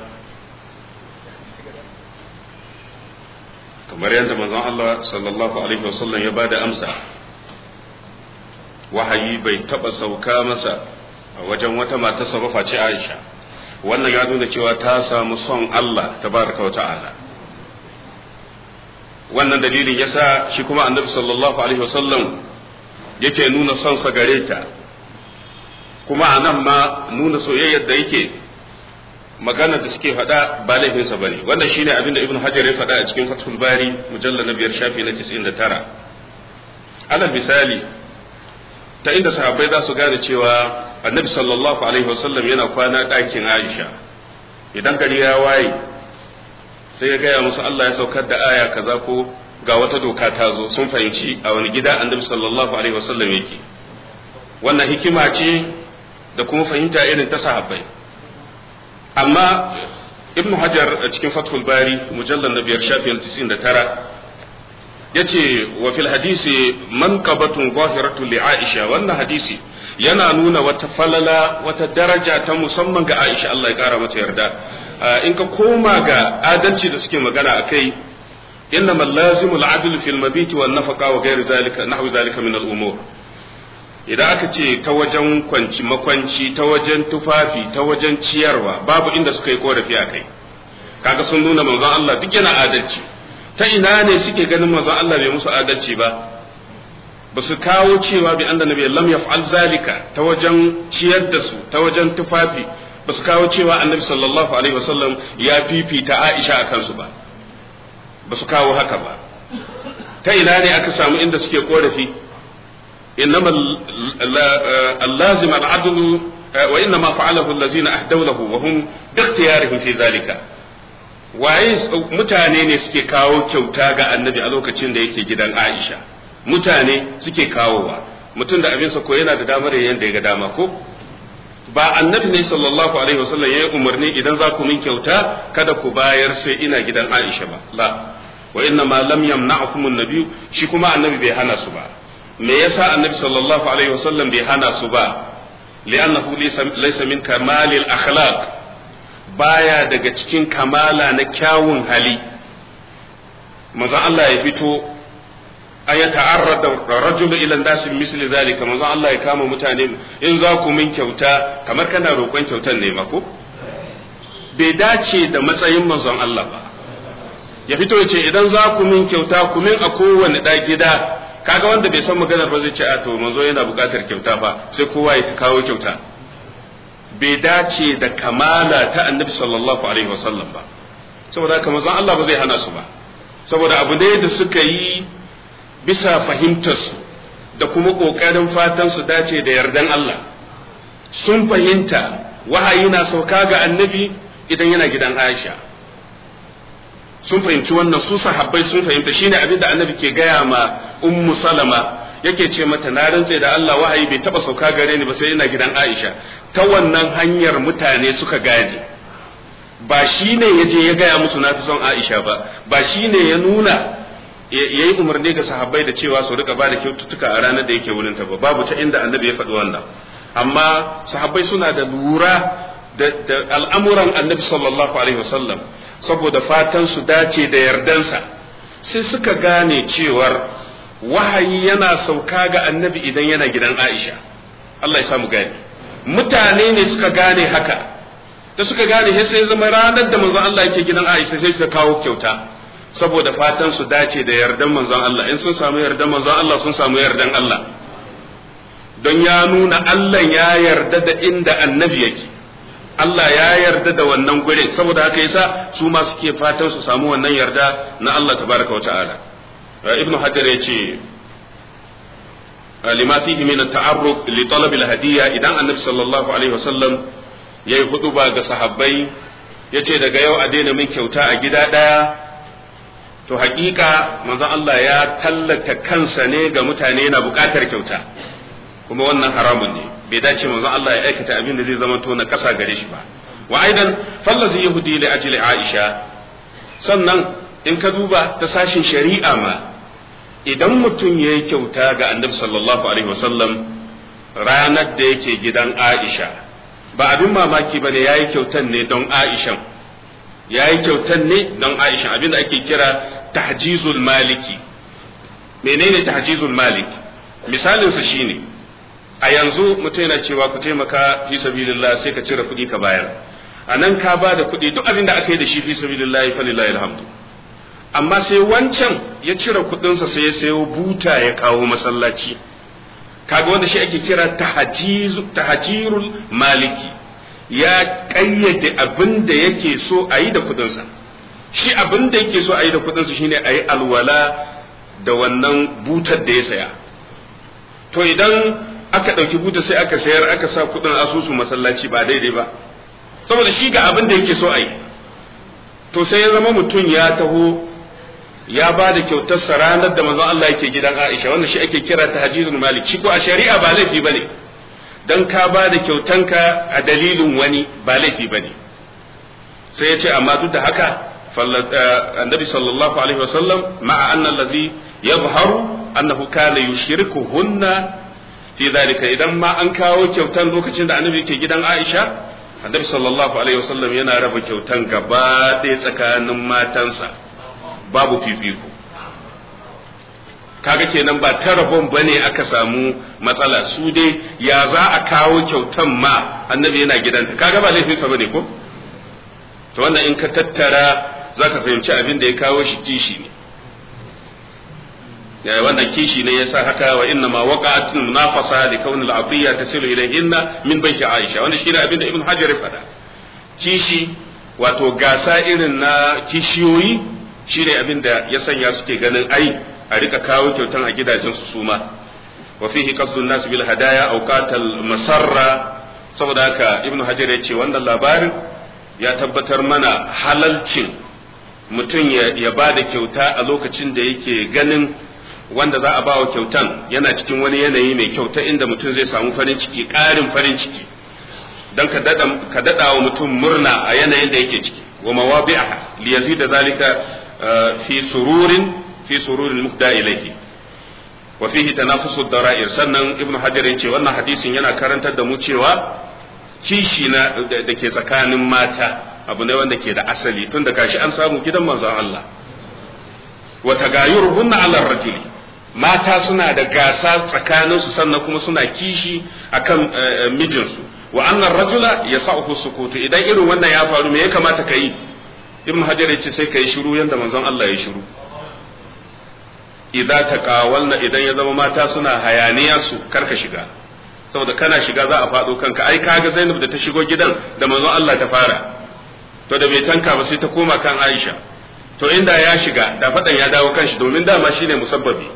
kamar yadda manzon Allah sallallahu alaihi wasallam ya bada amsa wahayi bai taba sauka masa a wajen wata matarsa ba face Aisha wannan ya nuna cewa ta samu son Allah tabaraka wa ta'ala wannan dalilin yasa shi kuma annabi sallallahu alaihi wasallam yake nuna son sa gare ta kuma anan ma nuna soyayyar da yake magana da suke faɗa ba laifinsa bane wannan shine abin da ibnu hajar ya faɗa a cikin fathul bari mujallal na biyar shafi na tis'in da tara alal misali ta inda sahabbai za su gane cewa annabi sallallahu alaihi wasallam yana kwana ɗakin aisha idan gari ya waye sai ya gaya musu Allah ya saukar da aya kaza ko ga wata doka ta zo sun fahimci a wani gida annabi sallallahu alaihi wasallam yake wannan hikima ce da kuma fahimta irin ta sahabbai amma ibn hajar a cikin fathul bari mujallar na biyar shafin tis'in da tara ya ce wa fil hadisi manqabatun zahiratu li aisha wannan hadisi yana nuna wata falala wata daraja ta musamman ga aisha Allah ya kara mata yarda in ka koma ga adalci da suke magana akai إنما اللازم العدل في المبيت والنفقة وغير ذلك نحو ذلك من الأمور idan aka ce ta wajen kwanci makwanci ta wajen tufafi ta wajen ciyarwa babu inda suka yi korafi a kai kaga sun nuna manzon Allah duk yana adalci ta ina ne suke ganin manzon Allah bai musu adalci ba ba su kawo cewa bi annabi lam yaf'al zalika ta wajen ciyar da su ta wajen tufafi ba su kawo cewa annabi sallallahu alaihi wasallam ya fifita Aisha akan su ba ba su kawo haka ba ta ina ne aka samu inda suke korafi إنما اللازم العدل وإنما فعله الذين أهدوا له وهم باختيارهم في ذلك waye mutane ne suke kawo kyauta ga annabi a lokacin da yake gidan Aisha mutane suke kawowa mutum da abinsa ko yana da damar yayin da ya ga dama ko ba annabi ne sallallahu alaihi wasallam ya yi umarni idan za ku min kyauta kada ku bayar sai ina gidan Aisha ba la wa inna ma lam yamna'akum an-nabi shi kuma annabi bai hana su ba me yasa annabi sallallahu alaihi wasallam bai hana su ba li'annahu laysa min kamalil akhlaq baya daga cikin kamala na kyawun hali manzo Allah ya fito ay ta'arrada rajul ila nas misli zalika manzo Allah ya kama mutane in za ku min kyauta kamar kana roƙon kyautan ne ma ko bai dace da matsayin manzon Allah ba ya fito ya ce idan za ku min kyauta ku min a kowane da gida kaga wanda bai san maganar ba zai ce a to manzo yana buƙatar kyauta fa sai kowa ya kawo kyauta bai dace da kamala ta annabi sallallahu alaihi wasallam ba saboda haka manzon Allah ba zai hana su ba saboda abu ne da suka yi bisa fahimtar su da kuma kokarin fatan su dace da yardan Allah sun fahimta wahayi na sauka ga annabi idan yana gidan Aisha sun fahimci wannan su sahabbai sun fahimta shine abin da annabi ke gaya ma ummu salama yake ce mata na rantse da Allah wahayi bai taba sauka gare ni ba sai ina gidan Aisha ta wannan hanyar mutane suka gane ba shine yaje ya gaya musu na fi son Aisha ba ba shine ya nuna yayi umarni ga sahabbai da cewa su rika bada kyaututtuka a ranar da yake wurin ta ba babu ta inda annabi ya faɗi wannan amma sahabbai suna da lura da al'amuran annabi sallallahu alaihi wasallam saboda fatan su dace da yardansa sai suka gane cewar wahayi yana sauka ga annabi idan yana gidan Aisha Allah ya samu gane mutane ne suka gane haka da suka gane sai zama ranar da manzon Allah yake gidan Aisha sai suka kawo kyauta saboda fatan su dace da yardan manzon Allah in sun samu yardan manzon Allah sun samu yardan Allah don ya nuna Allah ya yarda da inda annabi yake Allah ya yarda da wannan gurin saboda haka yasa su ma suke fatan su samu wannan yarda na Allah tabaraka wa ta'ala ibn hajar yace lima fihi min at-ta'arruf li talab al-hadiyya idan annabi sallallahu alaihi wasallam yayi huduba ga sahabbai yace daga yau a daina min kyauta a gida daya to hakika manzon Allah ya tallata kansa ne ga mutane yana bukatar kyauta kuma wannan haramun ne bai dace manzon Allah ya aikata abin da zai zama to na kasa gare shi ba wa aidan fallazi yahudi li ajli aisha sannan in ka duba ta sashin shari'a ma idan mutum yayi kyauta ga annabi sallallahu alaihi wasallam ranar da yake gidan Aisha ba abin mamaki bane yayi kyautan ne don Aisha yayi kyautan ne don Aisha abin da ake kira tahjizul maliki menene tahjizul malik misalin sa shine a yanzu mutum yana cewa ku taimaka fi sabilillah sai ka cire kuɗi ka bayar a nan ka ba da kuɗi duk abin da aka yi da shi fi sabilillah fa lillahi alhamdu amma sai wancan ya cire kuɗinsa sai ya sayo buta ya kawo masallaci kaga wanda shi ake kira tahajirul maliki ya kayyade abin da yake so a yi da kuɗinsa shi abin da yake so a yi da kuɗinsa shine a yi alwala da wannan butar da ya saya to idan aka ɗauki buta sai aka sayar aka sa kuɗin asusu masallaci ba daidai ba saboda shi ga abin da yake so a yi to sai ya zama mutum ya taho ya ba da kyautarsa ranar da manzon Allah yake gidan Aisha wannan shi ake kira tahjizul malik shi ko a shari'a ba laifi bane dan ka ba da kyautanka a dalilin wani ba laifi bane sai ya ce amma duk da haka annabi sallallahu alaihi wasallam ma'a anna allazi yadhharu annahu kana yushrikuhunna fi dhalika idan ma an kawo kyautan lokacin da annabi yake gidan Aisha annabi sallallahu alaihi wasallam yana raba kyautan gaba ɗaya tsakanin matansa babu fifiko. Kaga kenan ba ta rabon bane aka samu matsala, su dai ya za a kawo kyautan ma annabi yana gidanta, kaga ba laifinsa bane ko? To wannan in ka tattara zaka fahimci abin da ya kawo shi kishi ne. Ya wannan kishi ne yasa haka, wa inna ma waqa'at munafasa li kawn al-atiyya tasilu ilayhinna min bayti Aisha, wannan shine abin da Ibn Hajar ya faɗa. Kishi wato gasa irin na kishiyoyi shine abin da ya sanya suke ganin ai a rika kawo kyautan a gidajen su suma. Wa fihi qasdu an-nas bil hadaya awqat al-masarra, saboda haka Ibn Hajar ya ce wannan labarin ya tabbatar mana halalcin mutum ya ba da kyauta a lokacin da yake ganin wanda za a ba wa kyautan yana cikin wani yanayi mai kyauta inda mutum zai samu farin ciki, ƙarin farin ciki, don ka daɗa wa mutum murna a yanayin da yake ciki. Wa mawabi'aha li yazida zalika fi sururin fi sururin muhda ilayhi wa fihi tanafusu dara'ir. Sannan Ibn Hajar yace wannan hadisin yana karantar da mu cewa kishi na da ke tsakanin mata abu ne wanda ke da asali tun da kashi an samu gidan manzon Allah. Wa tagayuruhunna 'ala ar-rajuli, mata suna da gasa tsakaninsu sannan kuma suna kishi akan mijinsu. Wa annar rajula yasa'uhu sukutu, idan irin wannan ya faru me ya kamata ka yi? Ibn Hajar yace sai ka yi shiru yanda manzon Allah ya shiru. Idan taqawalna, idan ya zama mata suna hayaniya su karka shiga, saboda kana shiga za a faɗo kanka. Ai kaga Zainab da ta shigo gidan da manzon Allah ta fara, to da bai tanka ba sai ta koma kan Aisha. To inda ya shiga da faɗan ya dawo kanshi, domin dama shine musabbabi.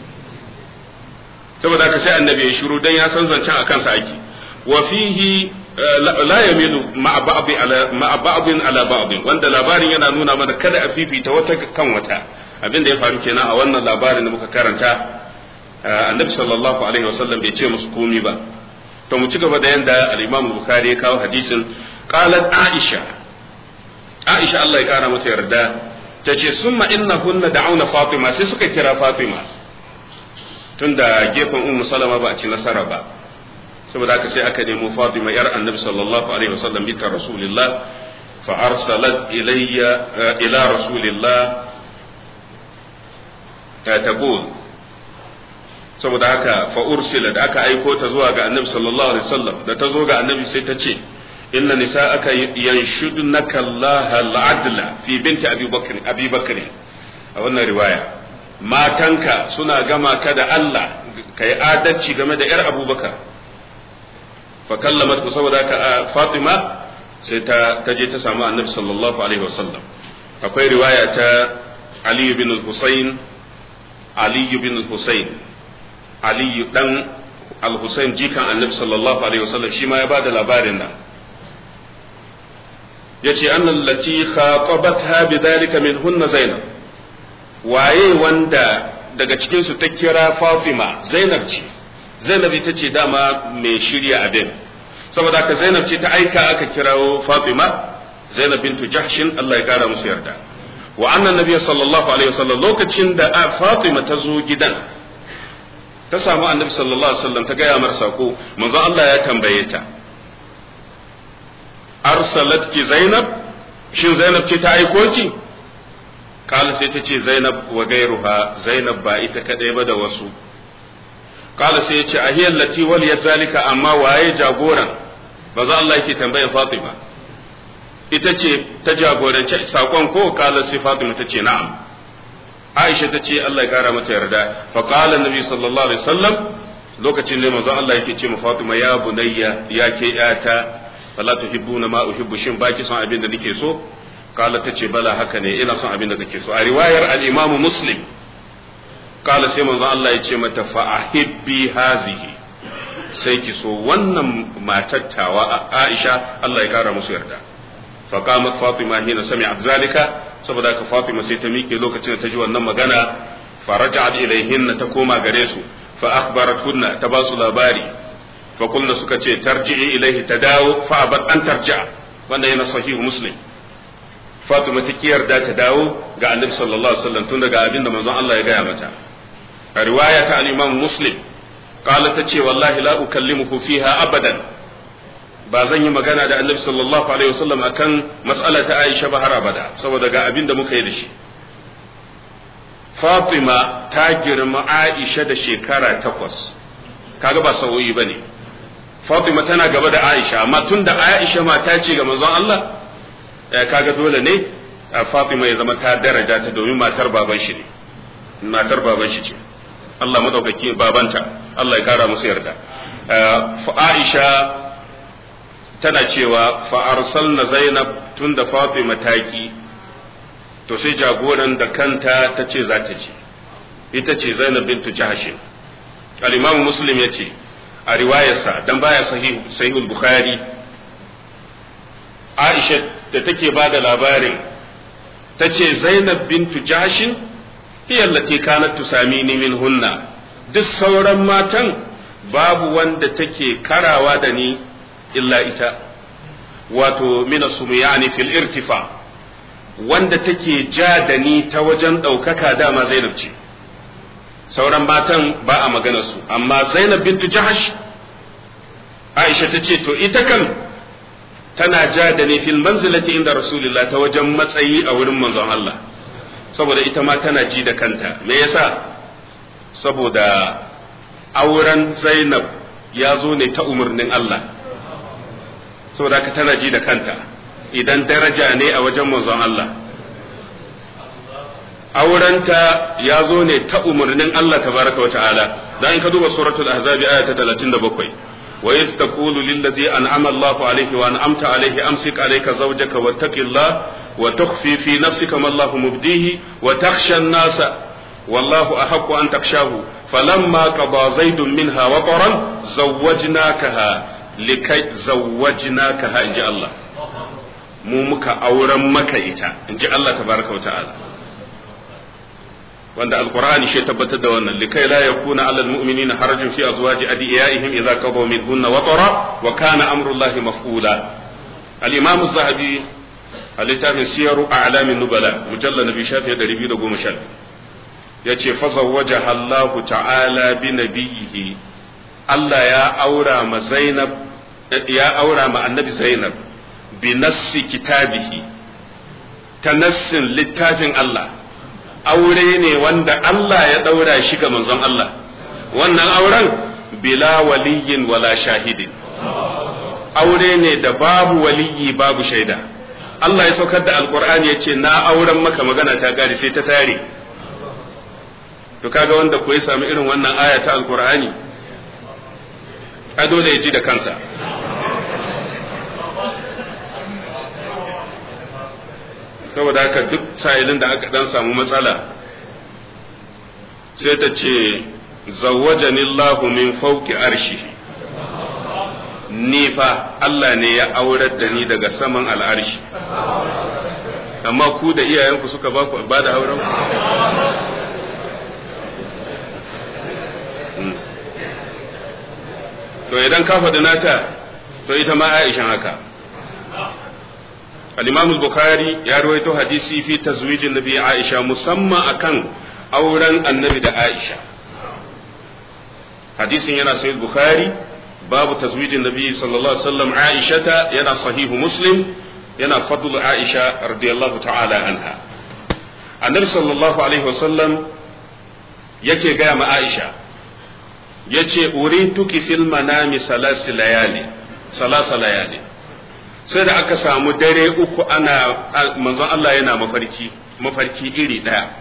Saboda haka sai annabi ya shiru dan ya san zancen a kansa ake. Wa fihi la yamilu ma'a ba'dhi ala ma'a ba'dhin ala ba'dhin, wanda labarin yana nuna mana kada a fifita wata kan wata. Abin da ya faru kenan a wannan labarin da muka karanta, annabi sallallahu alaihi wasallam bai ce musu komi ba. To mu ci gaba da yanda al-Imam Bukhari ya kawo hadisin. Qalat Aisha, Aisha Allah ya kara mata yarda, tace summa innahunna da'awna Fatima, sai suka kira Fatima tunda gefen Ummu Salama ba a ci nasara ba, saboda haka sai aka nemo Fatima yar annabi sallallahu alaihi wasallam bita rasulillah fa arsalat ilayya ila rasulillah ta taqul, saboda haka fa ursila, da aka aiko ta zuwa ga annabi sallallahu alaihi wasallam, da ta zo ga annabi sai ta ce inna nisa'aka yanshudunaka Allah al-adla fi binti Abi Bakr Abi Bakr. A wannan riwaya matanka suna gama ka da Allah kai adalci game da yar Abubakar. Fa kallamat ku, saboda haka Fatima sai ta taje ta samu annabi sallallahu alaihi wasallam. Akwai riwaya ta Ali bin al-Husayn, Ali bin al-Husayn, Ali dan al-Husayn jikan annabi sallallahu alaihi wasallam, shi ma ya bada labarin nan. Yace annal lati khatabatha bidhalika minhunna Zainab, waye wanda daga cikin su ta kira Fatima? Zainab ce. Zainab ita ce dama mai shirya abin, saboda haka Zainab ce ta aika aka kirawo Fatima, Zainab bintu Jahshin, Allah ya kara musu yarda. Wa annan nabiy sallallahu alaihi wasallam, lokacin da Fatima ta zo gidan ta samu annabi sallallahu alaihi wasallam ta gaya mar sako, manzo Allah ya tambaye ta, arsalat ki Zainab, shin Zainab ce ta aiko ki? Kala sai ta ce Zainab wa gairuha, Zainab ba ita kadai ba da wasu. Kala sai ya ce ahiyar lati waliyat zalika, amma waye jagoran? manzo Allah yake tambayar Fatima, ita ce ta jagoranci sakon ko? Kala sai Fatima ta ce na'am. Aisha ta ce Allah ya kara mata yarda. Fa qala annabi sallallahu alaihi wasallam, lokacin ne manzo Allah yake ce ma Fatima, ya bunayya, ya ke yata, fala tuhibbuna ma uhibbu, shin baki son abin da nake so? Kala ta ce bala, haka ne, ina son abin da kake so. A riwayar al-Imam Muslim, kala sai manzo Allah ya ce mata fa ahibbi hazihi, sai ki so wannan matattawa Aisha, Allah ya kara musu yarda. Fa qamat Fatima hina sami'at zalika, saboda ka Fatima sai ta miƙe lokacin da ta ji wannan magana. Fa raja'at ilayhinna, ta koma gare su. Fa akhbarathunna, ta ba su labari. Fa kullu suka ce tarji'i ilayhi, ta dawo. Fa abat an tarja'a, wanda yana sahihu Muslim. Fatima ta kiyarda ta dawo ga Annabi sallallahu alaihi wasallam tun daga abin da manzon Allah ya gaya mata. A riwaya ta al-Imam Muslim, qala ta ce wallahi la ukallimuhu fiha abadan, ba zan yi magana da Annabi sallallahu alaihi wasallam akan mas'ala ta Aisha ba har abada, saboda ga abin da muka yi da shi. Fatima ta girma Aisha da shekara takwas kaga ba sa'o'i bane Fatima tana gaba da Aisha amma tunda Aisha mata ce ga manzon Allah kaga dole ne Fatima ya zama ta daraja ta domin matar baban shi ne matar baban shi ce Allah madaukaki babanta Allah ya kara musu yarda Aisha tana cewa fa arsalna Zainab tunda Fatima taki to sai jagoran da kanta ta ce za ta ce ita ce Zainab bintu Jahsh al-Imam Muslim yace a riwayarsa dan baya sahih sahihul Bukhari Aisha da take bada labarin tace Zainab bintu Jahsh hiya allati kanat tusamini minhunna duk sauran matan babu wanda take karawa da ni illa ita wato min as-sumyani fil irtifa wanda take ja da ni ta wajen ɗaukaka dama Zainab ce sauran matan ba a magana su amma Zainab bintu Jahash Aisha ta ce to ita kan tana ja da ni fil manzilati inda Rasulullah ta wajen matsayi a wurin manzon Allah saboda ita ma tana ji da kanta me yasa saboda auren Zainab ya zo ne ta umarnin Allah saboda haka tana ji da kanta idan daraja ne a wajen manzon Allah aurenta ya zo ne ta umarnin Allah tabaraka wata'ala dan in ka duba suratul ahzab aya ta talatin da bakwai wa iz taqulu lil ladzi an'ama Allahu alayhi wa an'amta alayhi amsik alayka zawjaka wattaqillah wa tukhfi fi nafsika ma Allahu mubdihi wa takhsha an-nasa wallahu ahaqqu an takhshahu falamma qada zaidun minha wataran zawwajnakaha likai zawwajnakaha inji Allah mu muka auren maka ita inji Allah tabaraka wata'ala wanda alqur'ani shi tabbatar da wannan likai la yakuna alal mu'minina harajun fi azwaji adiyaihim idza qadaw minhunna watara wa kana amrullahi maf'ula al-imam az-zahabi al-littafin siyaru a'lamin nubala mujallad nabi shafi ɗari biyu da goma sha yace fa zawwajaha Allah ta'ala bi nabiyhi Allah ya aura ma Zainab ya aura ma annabi Zainab bi nassi kitabihi ta nassin littafin Allah aure ne wanda Allah ya daura shi ga manzon Allah wannan auren bila waliyin wala shahidin aure ne da babu waliyi babu shaida Allah ya saukar da alqur'ani ya ce na auren maka magana ta gari sai ta tare to kaga wanda ko ya sami irin wannan aya ta alqur'ani a dole ya ji da kansa saboda haka duk sa'ilin da aka dan samu matsala sai ta ce zawwajani Allahu min fawqi arshihi ni fa Allah ne ya aurar da ni daga saman al'arshi amma ku da iyayenku suka ba ku ba da auren to idan ka faɗi nata to ita ma Aisha haka al-Imam al-Bukhari ya rawaito hadisi fi tazwijin nabi Aisha musamman akan auren annabi da Aisha hadisin yana sahih Bukhari babu tazwijin nabi sallallahu alaihi wasallam Aisha yana sahihu Muslim yana fadlu Aisha radiyallahu ta'ala anha annabi sallallahu alaihi wasallam yake gaya ma Aisha yace urituki fil manami salasi layali salasa layali sai da aka samu dare uku ana manzon Allah yana mafarki mafarki iri daya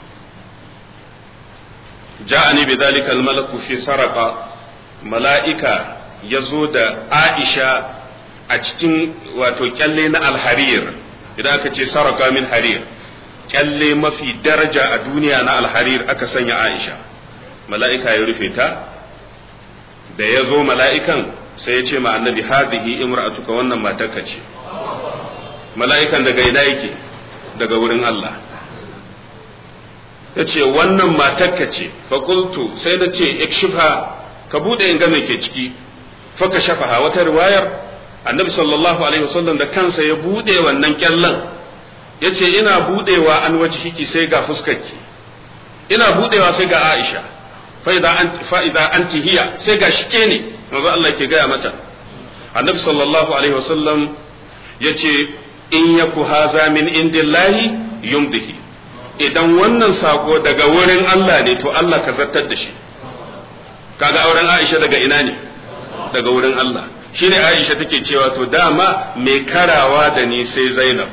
ja'ani bidhalika al-malaku fi saraqa mala'ika yazo da Aisha a cikin wato kyalle na al-harir idan aka ce saraqa min harir kyalle mafi daraja a duniya na al-harir aka sanya Aisha mala'ika ya rufe ta da yazo mala'ikan sai ya ce ma annabi hadhihi imra'atuka wannan matarka ce mala'ikan daga ina yake daga wurin Allah ya ce wannan matarka ce fa qultu sai na ce ikshifha ka bude in ga me ke ciki fa ka shafaha wata riwayar annabi sallallahu alaihi wasallam da kansa ya bude wannan kyallan yace ina budewa an wajhiki sai ga fuskarki ina budewa sai ga Aisha fa idza anti hiya sai ga shike ne manzo Allah ke gaya mata annabi sallallahu alaihi wasallam yace in yaku haza min indillahi yumdihi idan wannan sako daga wurin Allah ne to Allah ka zartar da shi. Kaga auren Aisha daga ina ne? Daga wurin Allah. Shine Aisha take cewa to dama mai karawa da ni sai Zainab.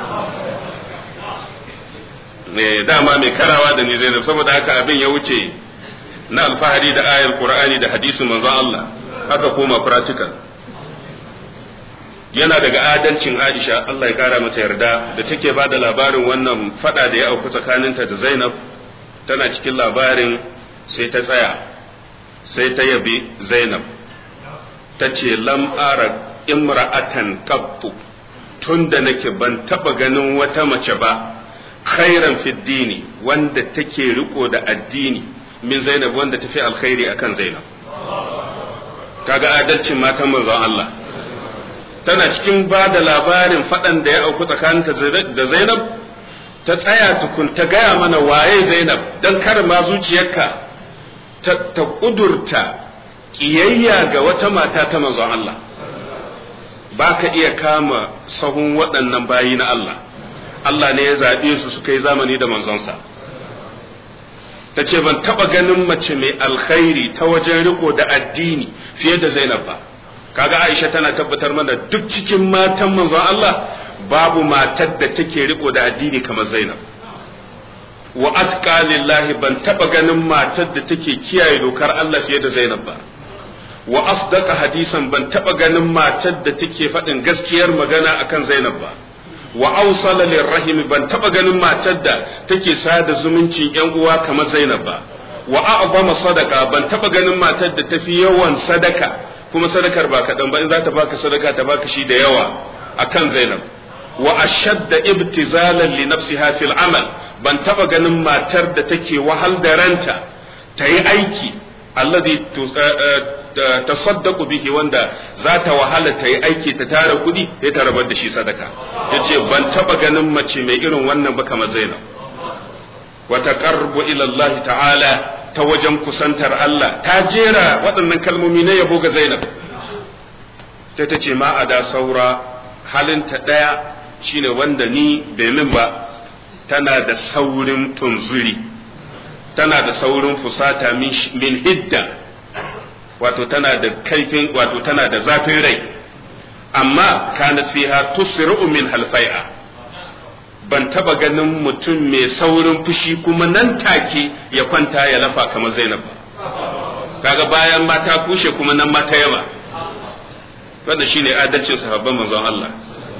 Ne dama mai karawa da ni Zainab, saboda haka abin ya wuce na alfahari da ayar Qur'ani da hadisin manzon Allah, haka koma practical. Yana daga adalcin Aisha, Allah ya kara mata yarda, da take ba da labarin wannan fada da ya auku tsakaninta da Zainab, tana cikin labarin sai ta tsaya, sai ta yabi Zainab, ta ce lam ara imra'atan qattu, tunda nake ban taba ganin wata mace ba khairan fi dini, wanda take riko da addini, min Zainab, wanda tafi alkhairi akan Zainab. Kaga adalcin matan manzon Allah. Tana cikin ba da labarin faɗan da ya auku tsakaninta da Zainab, ta tsaya tukun ta gaya mana waye Zainab, don kar ma zuciyarka ta, ta ƙudurta ƙiyayya ga wata mata ta manzon Allah. Ba ka iya kama sahun waɗannan bayi na Allah. Allah ne ya zaɓe su suka yi zamani da manzonsa. Ta ce ban taɓa ganin mace mai alkhairi ta wajen riko da addini fiye da Zainab ba. Kaga Aisha tana tabbatar mana duk cikin matan manzon Allah babu matar da take riko da addini kamar Zainab. Wa atqa lillahi, ban taba ganin matar da take kiyaye dokar Allah fiye da Zainab ba. Wa asdaqa hadisan, ban taba ganin matar da take faɗin gaskiyar magana akan Zainab ba. Wa awsala lirrahim, ban taba ganin matar da take sada zumuncin yan uwa kamar Zainab ba. Wa a'zama sadaqa, ban taba ganin matar da tafi yawan sadaka, kuma sadakar ba kaɗan ba, in za ta baka sadaka ta baka shi da yawa akan Zainab. Wa ashadda ibtizalan li nafsiha fil amal, ban taba ganin matar da take wahal da ranta ta yi aiki alladhi tasaddaqu bihi, wanda za ta wahala ta yi aiki ta tara kuɗi sai ta rabar da shi sadaka. Yace ban taba ganin mace mai irin wannan ba kamar Zainab. Wa taqarrubu ila Allah ta'ala, ta wajen kusantar Allah, ta jera waɗannan kalmomi na yabo ga Zainab. Ta ta ce ma a da saura halinta ɗaya shine wanda ni bai min ba, tana da saurin tunzuri, tana da saurin fusata min hidda, wato tana da kaifin, wato tana da zafin rai, amma kanat fiha tusri'u min halfai'a. Ban taba ganin mutum mai saurin fushi kuma nan take ya kwanta ya lafa kamar Zainab ba. Kaga bayan mata kushe kuma nan mata yaba. Wanda shine adalcin sahabban manzon Allah.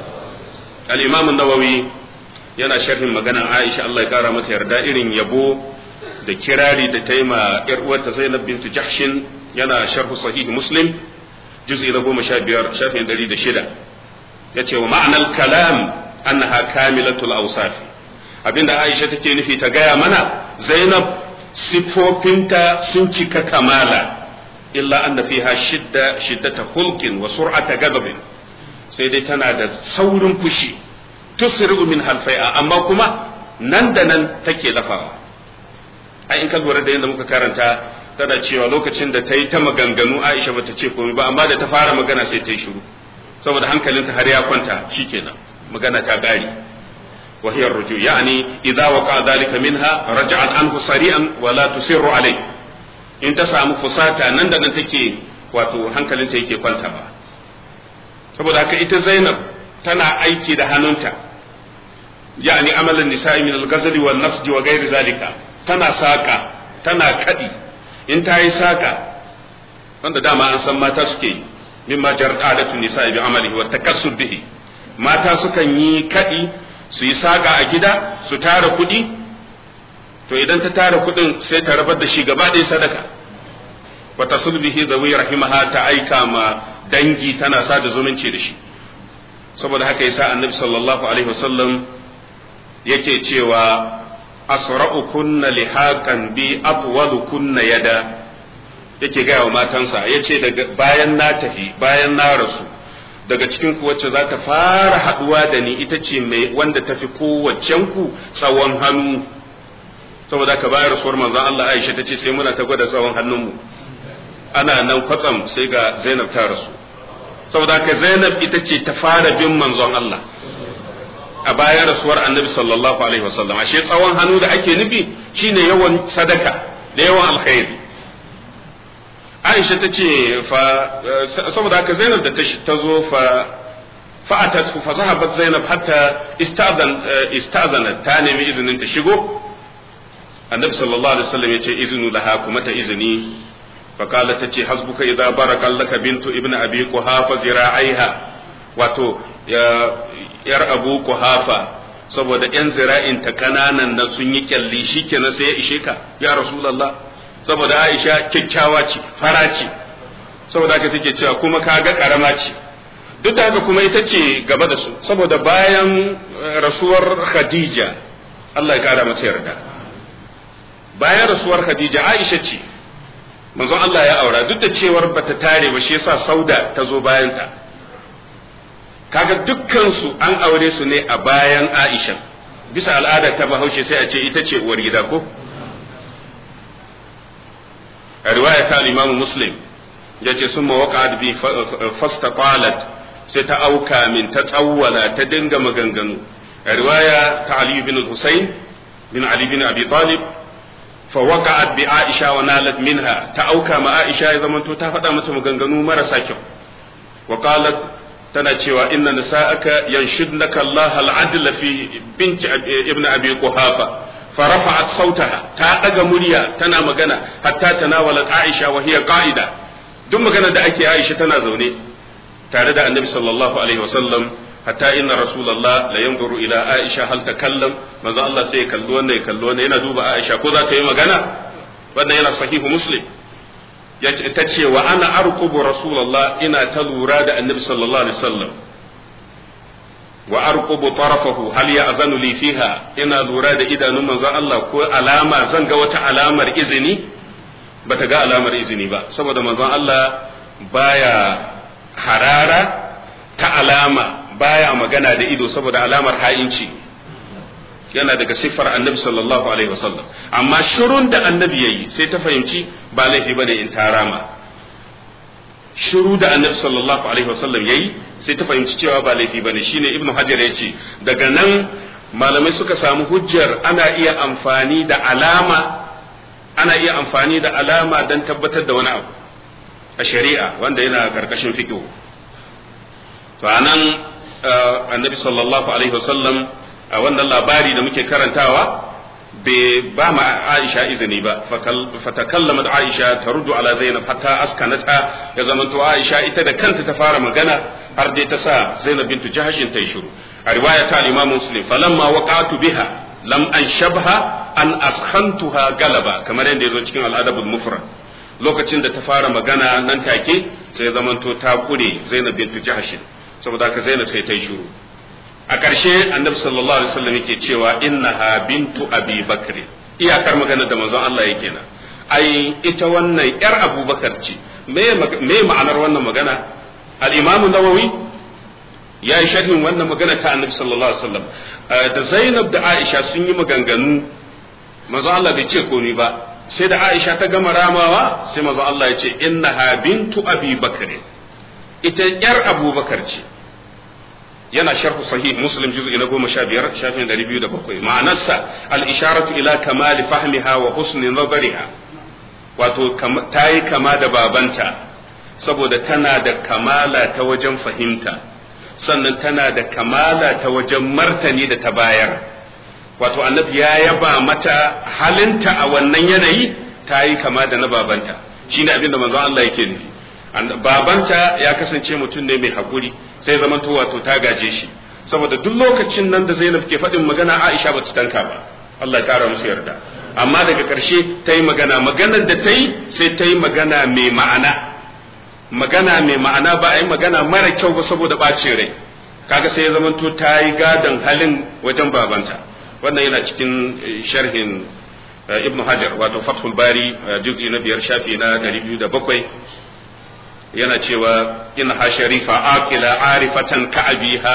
Al-Imam an-Nawawi yana sharhin maganar Aisha, Allah ya kara mata yarda, irin yabo da kirari da ta yi ma yar uwarta Zainab bintu Jahshin, yana sharhu sahih Muslim juz'i na goma sha biyar shafin ɗari da shida. Yace wa ma'anar kalam annaha kamilatul awsaf, abinda Aisha take nufi ta gaya mana Zainab sifofinta sun cika kamala, illa anna fiha shidda shiddata khulqin wa sur'ata ghadabin, sai dai tana da saurin fushi, tusri'u min halfai'a, amma kuma nan da nan take lafawa. ai in ka lura da yadda muka karanta tana cewa lokacin da ta yi ta maganganu Aisha bata ce komai ba, amma da ta fara magana sai ta yi shiru saboda hankalinta har ya kwanta, shikenan magana ta gari. wa hiya ar-ruju yani idza waqa dhalika minha raja'at anhu sari'an wa la tusirru alayh, in ta samu fusata nan da nan take wato hankalinta yake kwanta ba. saboda haka ita Zainab tana aiki da hannunta, yani amalan nisa'i min al-ghazali wal nasj wa ghairi zalika, tana saka tana kadi, in ta yi saka wanda dama an san mata suke yi, mimma jar'adatu nisa'i bi amalihi wa takassub bihi, mata sukan yi kadi su yi saka a gida su tara kudi, to idan ta tara kudin sai ta rabar da shi gaba ɗaya sadaka, wa tasul bihi zawi rahimaha, ta aika ma dangi tana sada zumunci da shi. saboda haka yasa annabi sallallahu alaihi wasallam yake cewa asra'u kunna lihakan bi atwalu kunna yada, yake gaya wa matansa yace daga bayan na tafi bayan na rasu daga cikin ku wacce za ta fara haduwa da ni ita ce mai wanda tafi kowaccen ku tsawon hannu. saboda ka bayar rasuwar manzon Allah Aisha tace sai muna ta gwada tsawon hannunmu, ana nan kwatsam sai ga Zainab ta rasu. saboda ka Zainab ita ce ta fara bin manzon Allah, a bayan rasuwar annabi sallallahu alaihi wasallam ashe tsawon hannu da ake nufi shine yawan sadaka da yawan alkhairi. Aisha ta ce fa saboda haka Zainab da ta zo fa fa'atat fa zahabat Zainab hatta istazan istazanat ta nemi izinin ta shigo. Annabi sallallahu alaihi wasallam yace izinu laha kuma ta izini fa kala ta ce hasbuka idza barakallaka bintu ibnu abi quhafa zira'aiha wato yar abu quhafa saboda yan zira'in ta kananan nan sun yi kyalli shikenan sai ya ishe ka ya rasulullah saboda Aisha kyakkyawa ce fara ce saboda haka take cewa kuma kaga karama ce duk da haka kuma ita ce gaba da su saboda bayan rasuwar Khadija Allah ya kara mata yarda bayan rasuwar Khadija Aisha ce manzon Allah ya aura duk da cewar bata tare ba shi yasa Sauda ta zo bayan ta kaga dukkan su an aure su ne a bayan Aisha bisa al'ada ta Bahaushe sai a ce ita ce uwar gida ko a riwaya ta al-Imam Muslim yace summa waqa'at bi fastaqalat sai ta auka min ta tsawwala ta dinga maganganu a riwaya ta Ali bin Husayn bin Ali bin Abi Talib fa waqa'at bi Aisha wa nalat minha ta auka ma Aisha ya zamanto ta faɗa mata maganganu marasa kyau wa qalat tana cewa inna nisa'aka yanshudnaka Allah al-adl fi binti ibn Abi Quhafa فرفعت صوتها ta daga murya tana magana hatta tanawalat Aisha wa hiya qa'ida duk magana da ake Aisha tana zaune tare da Annabi sallallahu alaihi wasallam hatta inna rasulullah la yanzuru ila Aisha hal takallam manzo Allah sai ya kallo wannan ya kallo wannan yana duba Aisha ko za ta yi magana wannan yana sahihu Muslim yace ta ce wa ana arqubu rasulullah ina ta lura da Annabi sallallahu alaihi wasallam wa arqubu tarafahu hal ya'zanu li fiha ina lura da idanun manzon Allah ko alama zan ga wata alamar izini bata ga alamar izini ba saboda manzon Allah baya harara ta alama baya magana da ido saboda alamar ha'inci yana daga siffar annabi sallallahu alaihi wasallam amma shirun da annabi yayi sai ta fahimci ba laifi bane in tarama shiru da annabi sallallahu alaihi wasallam yayi sai ta fahimci cewa ba laifi bane shine ibnu hajar yace daga nan malamai suka samu hujjar ana iya amfani da alama ana iya amfani da alama dan tabbatar da wani abu a shari'a wanda yana karkashin fiqh to anan annabi sallallahu alaihi wasallam a wannan labari da muke karantawa bai ba ma Aisha izini ba fatakallamat Aisha taruddu ala Zainab hatta askanata ya zamanto Aisha ita da kanta ta fara magana har dai ta sa Zainab bintu Jahshin ta yi shiru a riwaya ta Imam Muslim falamma waqatu biha lam anshabha an askhantuha galaba kamar yadda yazo cikin al-adabul mufrad lokacin da ta fara magana nan take sai ya zamanto ta kure Zainab bintu Jahshin saboda haka Zainab sai ta yi shiru a ƙarshe annabi sallallahu alaihi wasallam yake cewa innaha bintu abi bakr iyakar magana da manzon Allah yake nan ai ita wannan yar abubakar ce me me ma'anar wannan magana al-imam an-nawawi ya yi sharhin wannan magana ta annabi sallallahu alaihi wasallam da Zainab da Aisha sun yi maganganu manzon Allah bai ce komai ba sai da Aisha ta gama ramawa sai manzon Allah ya ce innaha bintu abi bakr ita yar abubakar ce yana sharhu sahih muslim juz'i na goma sha biyar shafin ɗari biyu da bakwai ma'anarsa al-isharatu ila kamali fahmiha wa husni nazariha wato ta yi kama da babanta saboda tana da kamala ta wajen fahimta sannan tana da kamala ta wajen martani da ta bayar wato annabi ya yaba mata halinta a wannan yanayi ta yi kama da na babanta shine abin da manzon Allah yake nufi babanta ya kasance mutum ne mai haƙuri sai zamanto wato ta gaje shi saboda duk lokacin nan da Zainab ke faɗin magana Aisha ba ta tanka ba Allah ya kara musu yarda amma daga ƙarshe ta yi magana maganar da ta yi sai ta yi magana mai ma'ana magana mai ma'ana ba a yi magana mara kyau ba saboda ɓacin rai kaga sai ya zamanto ta yi gadon halin wajen babanta wannan yana cikin sharhin Ibn Hajar wato Fathul Bari juz'i na biyar shafi na ɗari biyu da bakwai yana cewa innaha sharifa aqila arifatan ka'abiha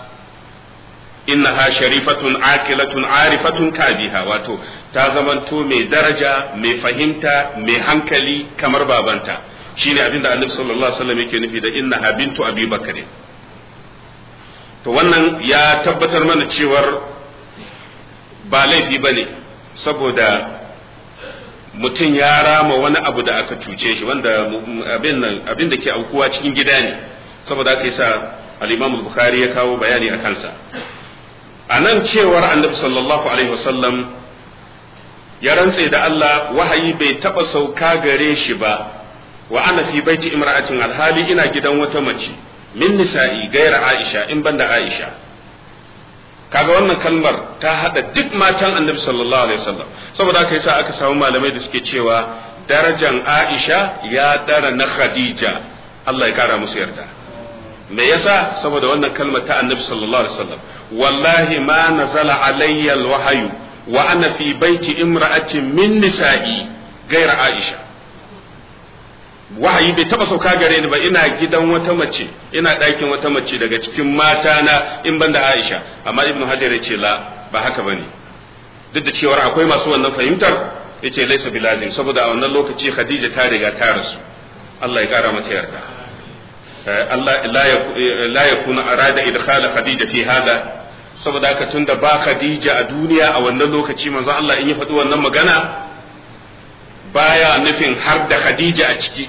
innaha sharifatun aqilatun arifatun ka'abiha wato ta zamanto mai daraja mai fahimta mai hankali kamar babanta shine abinda Annabi sallallahu alaihi wasallam yake nufi da innaha bintu Abi Bakr to wannan ya tabbatar mana cewar ba laifi bane saboda mutum ya rama wani abu da aka cuce shi wanda abin nan abin da ke aukuwa cikin gida ne saboda aka yasa al-Imam al-Bukhari ya kawo bayani a kansa anan cewar Annabi sallallahu alaihi wasallam ya rantse da Allah wahayi bai taba sauka gare shi ba wa ana fi baiti imra'atin alhali ina gidan wata mace min nisa'i gaira Aisha in banda Aisha kaga wannan kalmar ta hada duk matan Annabi sallallahu alaihi wasallam saboda haka yasa aka samu malamai da suke cewa darajan Aisha ya dara na Khadija Allah ya kara musu yarda me yasa saboda wannan kalmar ta Annabi sallallahu alaihi wasallam wallahi ma nazala alayya alwahyu wa ana fi baiti imra'atin min nisa'i gaira Aisha wahayi bai taba sauka gare ni ba ina gidan wata mace ina ɗakin wata mace daga cikin mata na in banda Aisha amma Ibn Hajar ya ce la ba haka bane duk da cewa akwai masu wannan fahimtar yace laysa bilazim saboda a wannan lokaci Khadija ta riga ta rasu Allah ya kara mata yarda Allah la yakuna arada idkhala Khadija fi hada saboda haka tunda ba Khadija a duniya a wannan lokaci manzo Allah in ya faɗi wannan magana baya nufin har da Khadija a ciki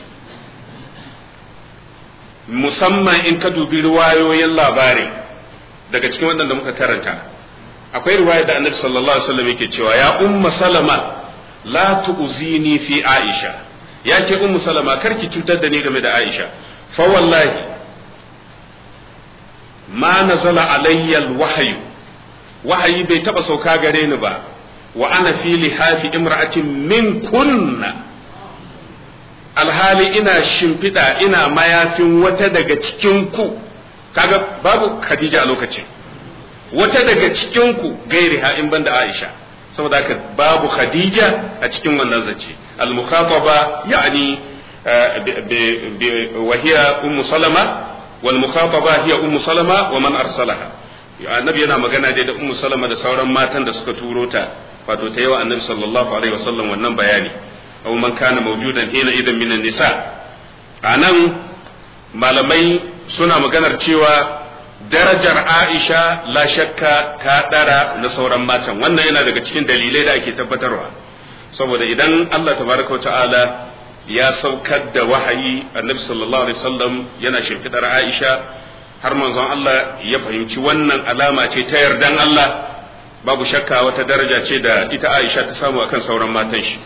musamman in ka dubi riwayoyin labari daga cikin waɗanda muka karanta akwai riwaya da Annabi sallallahu alaihi wasallam yake cewa ya umma salama la tu'zini fi Aisha ya ke ummu salama karki cutar da ni game da Aisha fa wallahi ma nazala alayya alwahyu wahayi bai taba sauka gare ni ba wa ana fi lihafi imra'atin min kunna alhali ina shimfiɗa ina mayafin wata daga cikin ku kaga babu Khadija a lokacin wata daga cikin ku gairiha in banda Aisha saboda haka babu Khadija a cikin wannan zace al-mukhataba yani wa hiya ummu salama wal mukhataba hiya ummu salama wa man arsalaha annabi yana magana dai da ummu salama da sauran matan da suka turo ta wato ta yi wa annabi sallallahu alaihi wasallam wannan bayani aw man kana mawjudan hina idan minan nisa anan malamai suna maganar cewa darajar Aisha la shakka ta dara na sauran matan wannan yana daga cikin dalilai da ake tabbatarwa saboda idan Allah tabaraka wa ta'ala ya saukar da wahayi annabi sallallahu alaihi wasallam yana shimfidar Aisha har manzon Allah ya fahimci wannan alama ce ta yardan Allah babu shakka wata daraja ce da ita Aisha ta samu akan sauran matan shi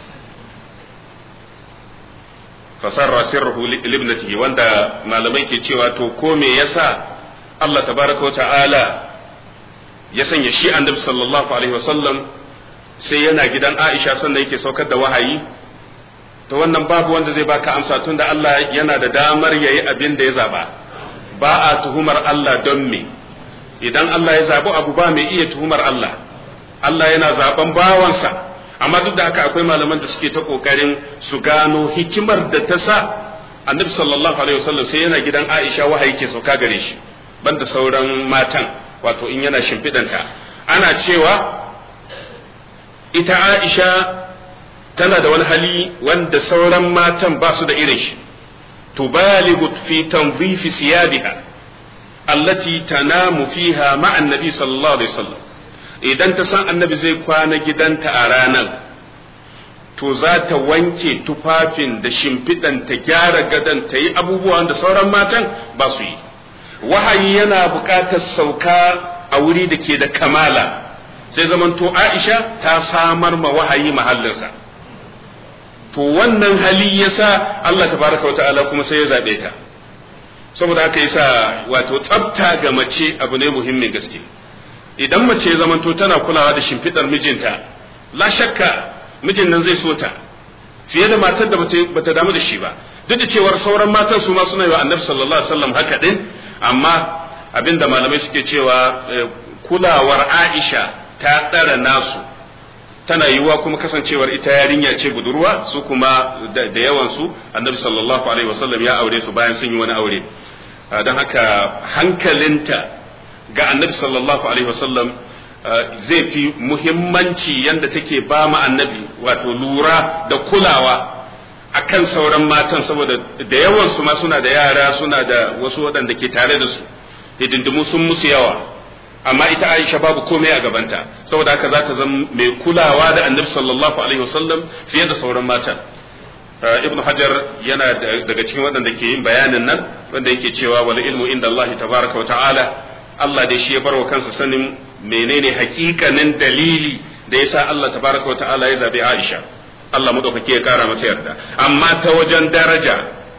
fasarra sirruhu libnatihi wanda malamai ke cewa to ko me yasa Allah tabaraka wa ta'ala ya sanya shi annabi sallallahu alaihi wasallam sai yana gidan Aisha sannan yake saukar da wahayi to wannan babu wanda zai baka amsa tunda Allah yana da damar yayi abin da ya zaba ba a tuhumar Allah don me idan Allah ya zabi abu ba mai iya tuhumar Allah Allah yana zaben bawansa amma duk da haka akwai malaman da suke ta kokarin su gano hikimar da ta sa annabi sallallahu alaihi wasallam sai yana gidan Aisha wahayi ke sauka gare shi banda sauran matan wato in yana shimfidanta ana cewa ita Aisha tana da wani hali wanda sauran matan ba su da irin shi tubaligu fi tanzifi siyabiha allati tanamu fiha ma'a annabi sallallahu alaihi wasallam idan ta san annabi zai kwana gidanta a ranar to za ta wanke tufafin da shimfiɗan ta gyara gadon ta yi abubuwan da sauran matan ba su yi wahayi yana buƙatar sauka a wuri da ke da kamala sai zamanto Aisha ta samar ma wahayi mahallinsa to wannan hali yasa Allah tabaraka wa ta'ala kuma sai ya zabe ta saboda haka yasa wato tsafta ga mace abu ne muhimmin gaske idan mace ya zamanto tana kulawa da shimfidar mijinta la shakka mijin nan zai so ta fiye da matar da bata damu da shi ba duk da cewar sauran matan su ma suna yi wa annabi sallallahu alaihi wasallam haka din amma abinda malamai suke cewa kulawar Aisha ta tsara nasu tana yiwuwa kuma kasancewar ita yarinya ce budurwa su kuma da yawan su annabi sallallahu alaihi wasallam ya aure su bayan sun yi wani aure don haka hankalinta ga annabi sallallahu alaihi wasallam zai fi muhimmanci yanda take ba ma annabi wato lura da kulawa akan sauran matan saboda da yawan su ma suna da yara suna da wasu waɗanda ke tare da su hidindimu sun musu yawa amma ita Aisha babu komai a gabanta saboda haka za ta zama mai kulawa da Annabi sallallahu alaihi wasallam fiye da sauran matan Ibn Hajar yana daga cikin waɗanda ke yin bayanin nan wanda yake cewa wal ilmu inda Allah tabaraka wa ta'ala Allah dai shi ya barwa kansa sanin menene hakikanin dalili da yasa Allah tabaraka wa ta'ala ya zabi Aisha Allah madaukake ya kara mata yarda amma ta wajen daraja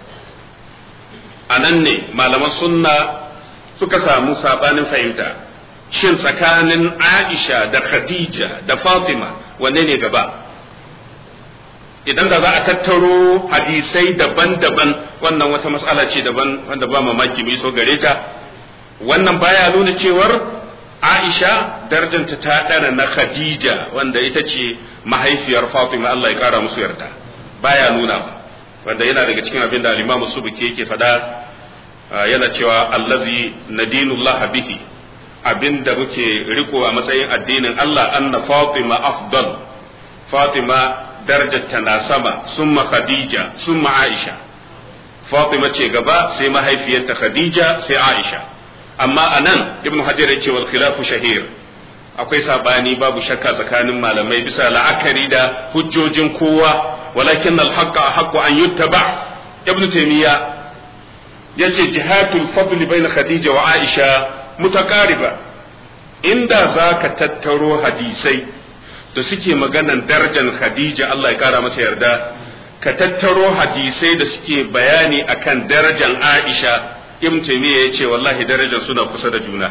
anan ne malaman sunna suka samu sabanin fahimta shin tsakanin Aisha da Khadija da Fatima wanne ne gaba idan da za a tattaro hadisai daban-daban wannan wata mas'ala ce daban wanda ba mamaki mu iso gare ta wannan baya nuna cewar Aisha darajanta ta dara na Khadija wanda ita ce mahaifiyar Fatima Allah ya kara musu yarda baya nuna wanda yana daga cikin abin da al-Imam Subuki yake fada yana cewa allazi nadinullah bihi abinda muke riko a matsayin addinin Allah anna Fatima afdal Fatima darajarta na sama summa Khadija summa Aisha Fatima ce gaba sai mahaifiyarta Khadija sai Aisha amma anan Ibn Hajar ya ce wal khilafu shahir akwai sabani babu shakka tsakanin malamai bisa la'akari da hujjojin kowa walakin al haqqa haqqu an yuttaba Ibn Taymiyyah yace jihatul fadl bayna Khadija wa Aisha mutakariba inda zaka tattaro hadisai da suke maganan darajar Khadija Allah ya kara mata yarda ka tattaro hadisai da suke bayani akan darajar Aisha Ibn Taymiyyah yace wallahi darajar suna kusa da juna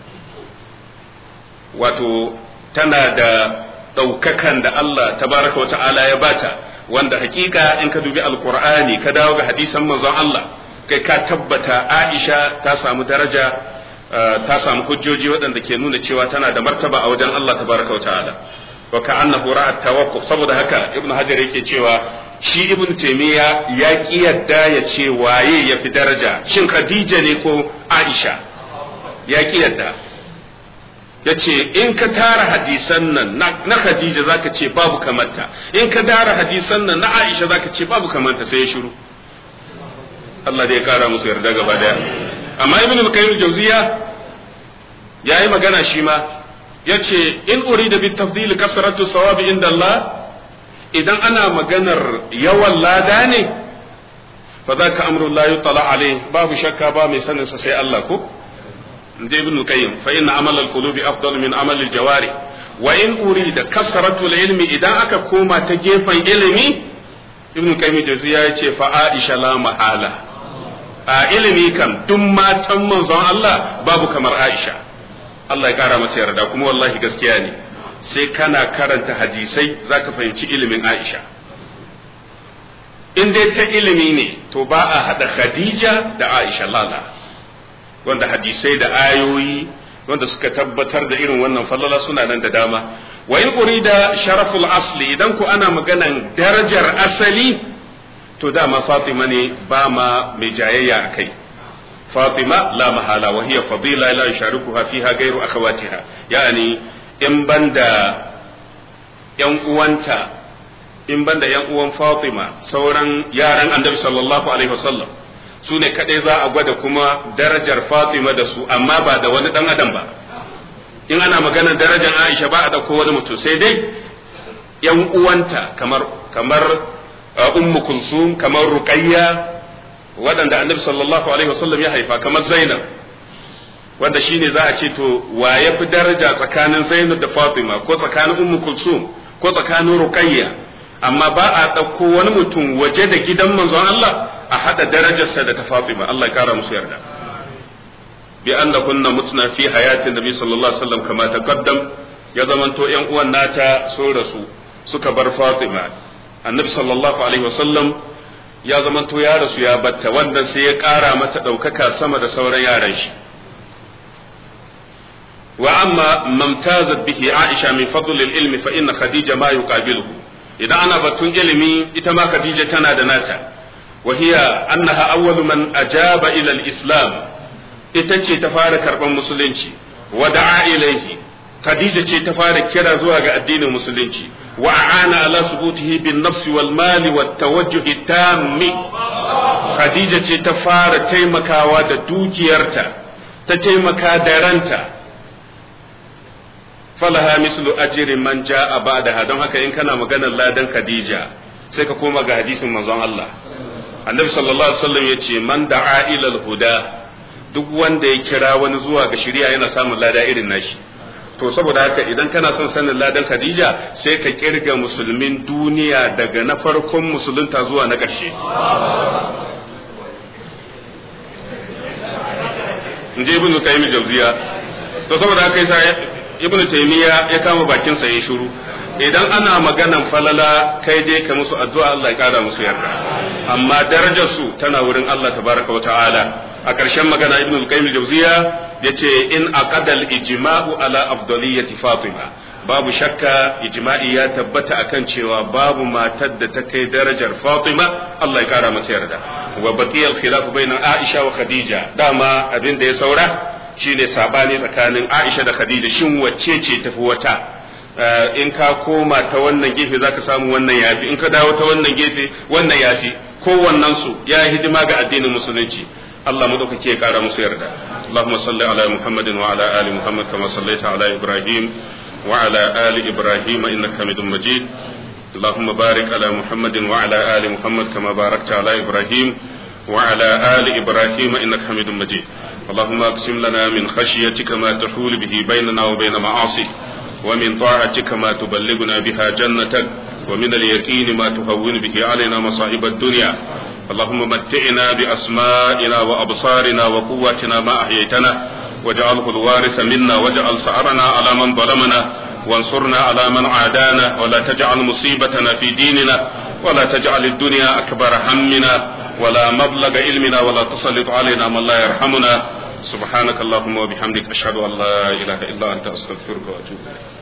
wato tana da daukakan da Allah tabaraka wa ta'ala ya bata wanda hakika in ka dubi alqur'ani ka dawo ga hadisan manzon Allah kai ka tabbata Aisha ta samu daraja ta samu hujjoji waɗanda ke nuna cewa tana da martaba a wajen Allah tabaraka wa ta'ala wa ka'annahu ra'a tawakkuf saboda haka ibnu hajar yake cewa shi ibnu taymiya ya ki yadda ya ce waye ya fi daraja shin khadija ne ko aisha ya ki yadda yace in ka tara hadisan nan na khadija zaka ce babu kamanta in ka tara hadisan nan na aisha zaka ce babu kamanta sai ya shiru Allah dai ya kara musu yarda gaba daya amma ibnu al-qayyim jawziya yayi magana shi ma yace in urida bi tafdil kasratu sawabi inda Allah idan ana maganar yawan lada ne fa zaka amru la yutala alai babu shakka ba mai sanin sa sai Allah ko inda ibn qayyim fa inna amal al-qulubi afdalu min amal al-jawari wa in urida kasratu al-ilmi idan aka koma ta gefen ilimi ibn qayyim jaziya yace fa aisha la mahala a ilimi kam duk matan manzon Allah babu kamar Aisha Allah ya kara mata yarda kuma wallahi gaskiya ne sai kana karanta hadisai zaka fahimci ilimin Aisha in dai ta ilimi ne to ba a hada Khadija da Aisha lala wanda hadisai da ayoyi wanda suka tabbatar da irin wannan fallala suna nan da dama wa in urida sharaful asli idan ku ana maganan darajar asali to dama Fatima ne ba ma mai jayayya akai Fatima la mahala wa hiya fadila la yusharikuha fiha ghayru akhawatiha yani in banda yan uwanta in banda yan uwan Fatima sauran yaran Annabi sallallahu alaihi wasallam su ne kadai za a gwada kuma darajar Fatima da su amma ba da wani dan adam ba in ana magana darajar Aisha ba a dauko wani mutum sai dai yan uwanta kamar kamar ummu kulsum kamar ruqayya waɗanda annabi sallallahu alaihi wasallam ya haifa kamar zainab wanda shine za a ce to wa ya fi daraja tsakanin zainab da fatima ko tsakanin ummu kulsum ko tsakanin ruqayya amma ba a ɗauko wani mutum waje da gidan manzon Allah a haɗa darajarsa da ta fatima Allah ya kara musu yarda bi anna kunna mutna fi hayatin nabi sallallahu alaihi wasallam kama taqaddam ya zamanto yan uwan nata sun rasu suka bar fatima annabi sallallahu alaihi wasallam ya zamanto ya rasu ya batta wannan sai ya ƙara mata ɗaukaka sama da sauran yaran shi wa amma mamtazat bihi aisha min fadl al-ilm fa inna khadija ma yuqabiluhu idan ana batun ilimi ita ma khadija tana da nata wa hiya annaha awwalu man ajaba ila al-islam ita ce ta fara karban musulunci wa da'a ilayhi khadija ce ta fara kira zuwa ga addinin musulunci wa a'ana ala subutihi bin nafsi wal mali wat tawajjuhi tammi khadija ce ta fara taimakawa da dukiyarta ta taimaka da ranta falaha mislu ajri man jaa ba'daha. Don haka in kana maganar ladan Khadija sai ka koma ga hadisin manzon Allah. Annabi sallallahu alaihi wasallam yace man da'a ila al-huda, duk wanda ya kira wani zuwa ga shari'a yana samun lada irin nashi. To saboda haka idan kana son sanin ladan Khadija sai ka kirga musulmin duniya daga na farkon musulunta zuwa na ƙarshe. in je ibnu qayyim jawziya. To saboda haka yasa ibnu taymiya ya kama bakin sa yayin shiru. Idan ana maganan falala kai dai ka musu addu'a Allah ya kara musu yarda, amma darajar su tana wurin Allah tabaraka wa ta'ala. A ƙarshen magana ibnu qayyim jawziya yace in aqadal ijma'u ala afdaliyati Fatima, babu shakka ijma'i ya tabbata akan cewa babu matar da ta kai darajar Fatima, Allah ya kara mata yarda. Wa baqiya al-khilaf bainan Aisha wa Khadija, dama abin da ya saura shine sabani tsakanin Aisha da Khadija, shin wacce ce tafi wata. In ka koma ta wannan gefe zaka samu wannan yafi, in ka dawo ta wannan gefe wannan yafi, kowannen su ya hidima ga addinin musulunci. Allah madaukake ya kara musu yarda. Allahumma salli ala Muhammadin wa ala ali Muhammad kama sallaita ala Ibrahim wa ala ali Ibrahim innaka Hamidum Majid. Allahumma barik ala Muhammadin wa ala ali Muhammad kama barakta ala Ibrahim wa ala ali Ibrahim innaka Hamidum Majid. اللهم اقسم لنا من خشيتك ما تحول به بيننا وبين معاصيك، ومن طاعتك ما تبلغنا بها جنتك، ومن اليقين ما تهون به علينا مصائب الدنيا. اللهم متعنا بأسمائنا وأبصارنا وقواتنا ما أحييتنا، واجعله الوارث منا، واجعل ثأرنا على من ظلمنا، وانصرنا على من عادانا، ولا تجعل مصيبتنا في ديننا، ولا تجعل الدنيا أكبر همنا ولا مبلغ علمنا، ولا تسلط علينا من لا يرحمنا. سبحانك اللهم وبحمدك أشهد أن لا إله إلا أنت أستغفرك وأتوب إليك.